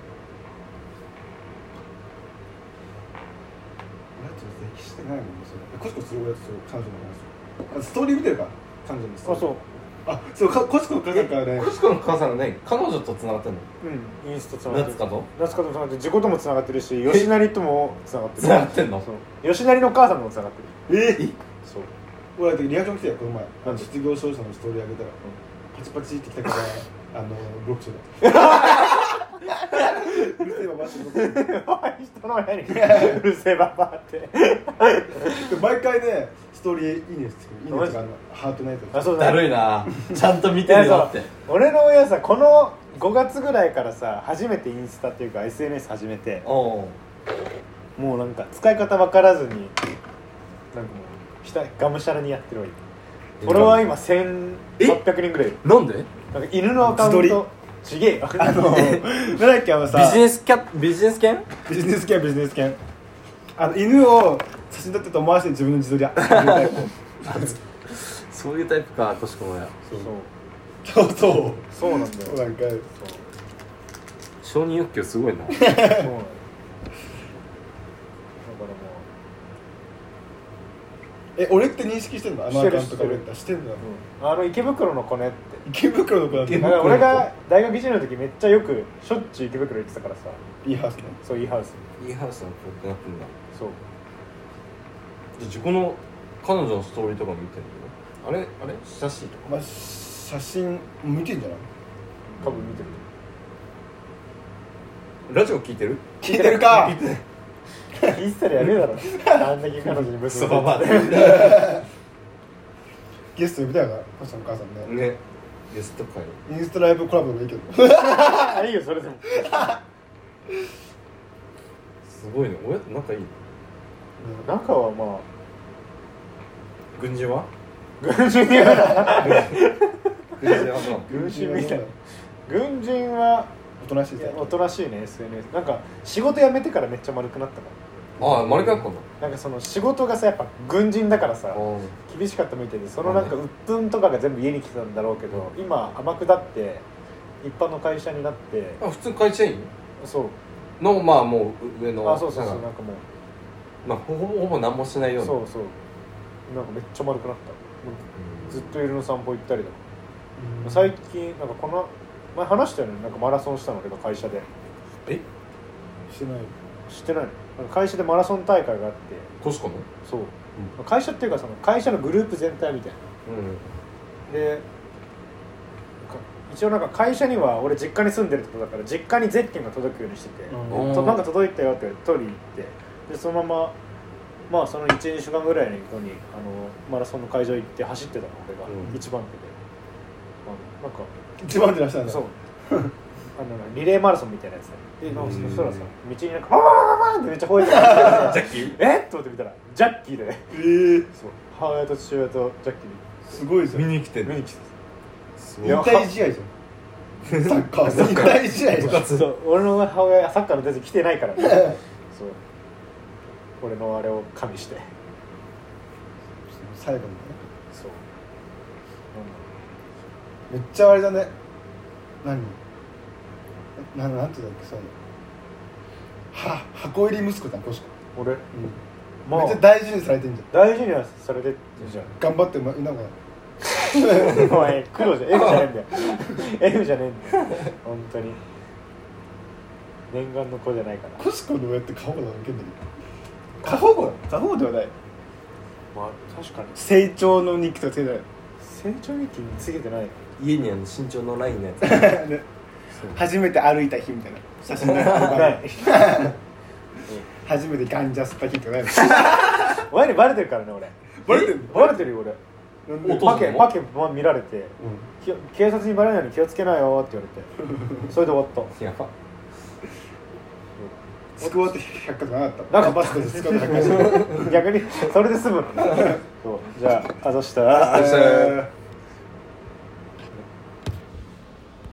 俺はちょっとしてないもんねそれ。コシコする俺は彼女の話ストーリー見てるか彼女のストーリー。 あそうあそうかコシコの母さんからねコシコの母さんがね彼女と繋がってんの。 うんインストつながってる夏香と夏香とつながってる自己ともつながってるし吉成ともつながってる繋がってんの。 そう吉成の母さんともつながってるえー、 そう俺だってリアクション来たよこの前なんで卒業証書のストーリーあげたら、パチパチってきたからあのブロックしたうるせえばばって人の親にうるせえばばって毎回ねストーリーいいねしてくるいいねとかあのハートのやつあそうだるいなちゃんと見てるよって。 俺の親さこのごがつぐらいからさ初めてインスタっていうか エスエヌエス 始めておうもうなんか使い方分からずになんかもう下がむしゃらにやってるわけ。フォロワー今せんはっぴゃくにんぐらいいる。 なんでなんか犬のアカウン自撮トちげえよあのなんだっけあのさビジネスキャビジネス犬ビジネス犬ビジネス犬あの犬を写真撮ってと思わせて自分の自撮りあげるタイプそういうタイプかコシコの親。 そうそうそうそうなんだよそうなんか承認欲求すごいな。 そうなんだよだからもえ俺って認識してんのあのアカウントから俺ってしてんのう、うん、あの池袋の子ねって池袋の子なん池だだから俺が大学いちねんの時めっちゃよくしょっちゅう池袋行ってたからさいいハウスねそういいハウスいいハウスの子ってなってんだ。 そうじゃあ自己の彼女のストーリーとか見てるの？あれあれ写真とか。 まあ写真見てんじゃない多分見てるラジオ聞いてる？ 聞いてるか聞いてたらやべえだろあんだけ彼女にブスそばばでゲスト呼びたいよなコシコの母さんねねゲスト会。 インスタライブコラボでもいいけどあいいよそれでもすごいね。親と仲いいの？ 中はまあ軍人は？ 軍人には軍人はそう。 軍人みたいな軍人はおとなしいぜおとなしいね エスエヌエス なんか仕事辞めてからめっちゃ丸くなったかああ丸かったの。 らなんかその仕事がさやっぱ軍人だからさあ厳しかったみたいでそのなんか鬱憤とかが全部家に来たんだろうけど今天下って一般の会社になってあ普通会社員そうのまあもう上のあそうそうそうなんかなんかもうまあほぼほぼ何もしないような。 そうそうなんかめっちゃ丸くなったずっと犬の散歩行ったりとか最近なんかこの前話したよねなんかマラソンしたの俺が会社でえしてない知ってないのなんか会社でマラソン大会があってコシコの？ そう、会社っていうかその会社のグループ全体みたいなうんでなんか一応なんか会社には俺実家に住んでるってことだから実家にゼッケンが届くようにしてて、 うんとなんか届いたよって取りに行ってでそのまままあそのいち、にしゅうかんぐらいの後にあのマラソンの会場行って走ってたの俺が、 うん一番手で、まあ、なんか一番手出したんだそうあのリレーマラソンみたいなやつででなんかそうんしたらさ道になんかバーバーバーってめっちゃ吠えてたジャッキーえっと思って見たらジャッキーでえー、 そう母親と父親とジャッキーすごいじゃん見に来てる。 で見に来てす引退試合じゃんサッカー引退試合じゃんたそう俺の母親サッカーの全然来てないからねそう俺のあれを加味して最後にねそうめっちゃあれだね何ななんていうんだっけそうは箱入り息子だコシコ、 俺、 うんまあめっちゃ大事にされてんじゃん大事にはされてるじゃん頑張ってまなんかお前黒じゃ F じゃねえんだよ F じゃねえんだよ本当に念願の子じゃないからコシコの親って過保護なのけんだけど過保護過保護ではないまあ確かに成長の日記とかつけてない成長日記につけてない家にあの身長のラインのやつ。 ね初めて歩いた日みたいな写真ないない初めてガンジャ吸った日とかないの親にバレてるからね俺バレてんのバレてるよ俺なんでお父さんもパケパケまあ見られてき警察にバレないように気をつけなよって言われてそれで終わったやば。 スクワットひゃっかいとかなかったなかったバスケでスクワットひゃっかい逆にそれで済むのそうじゃああざしたあざした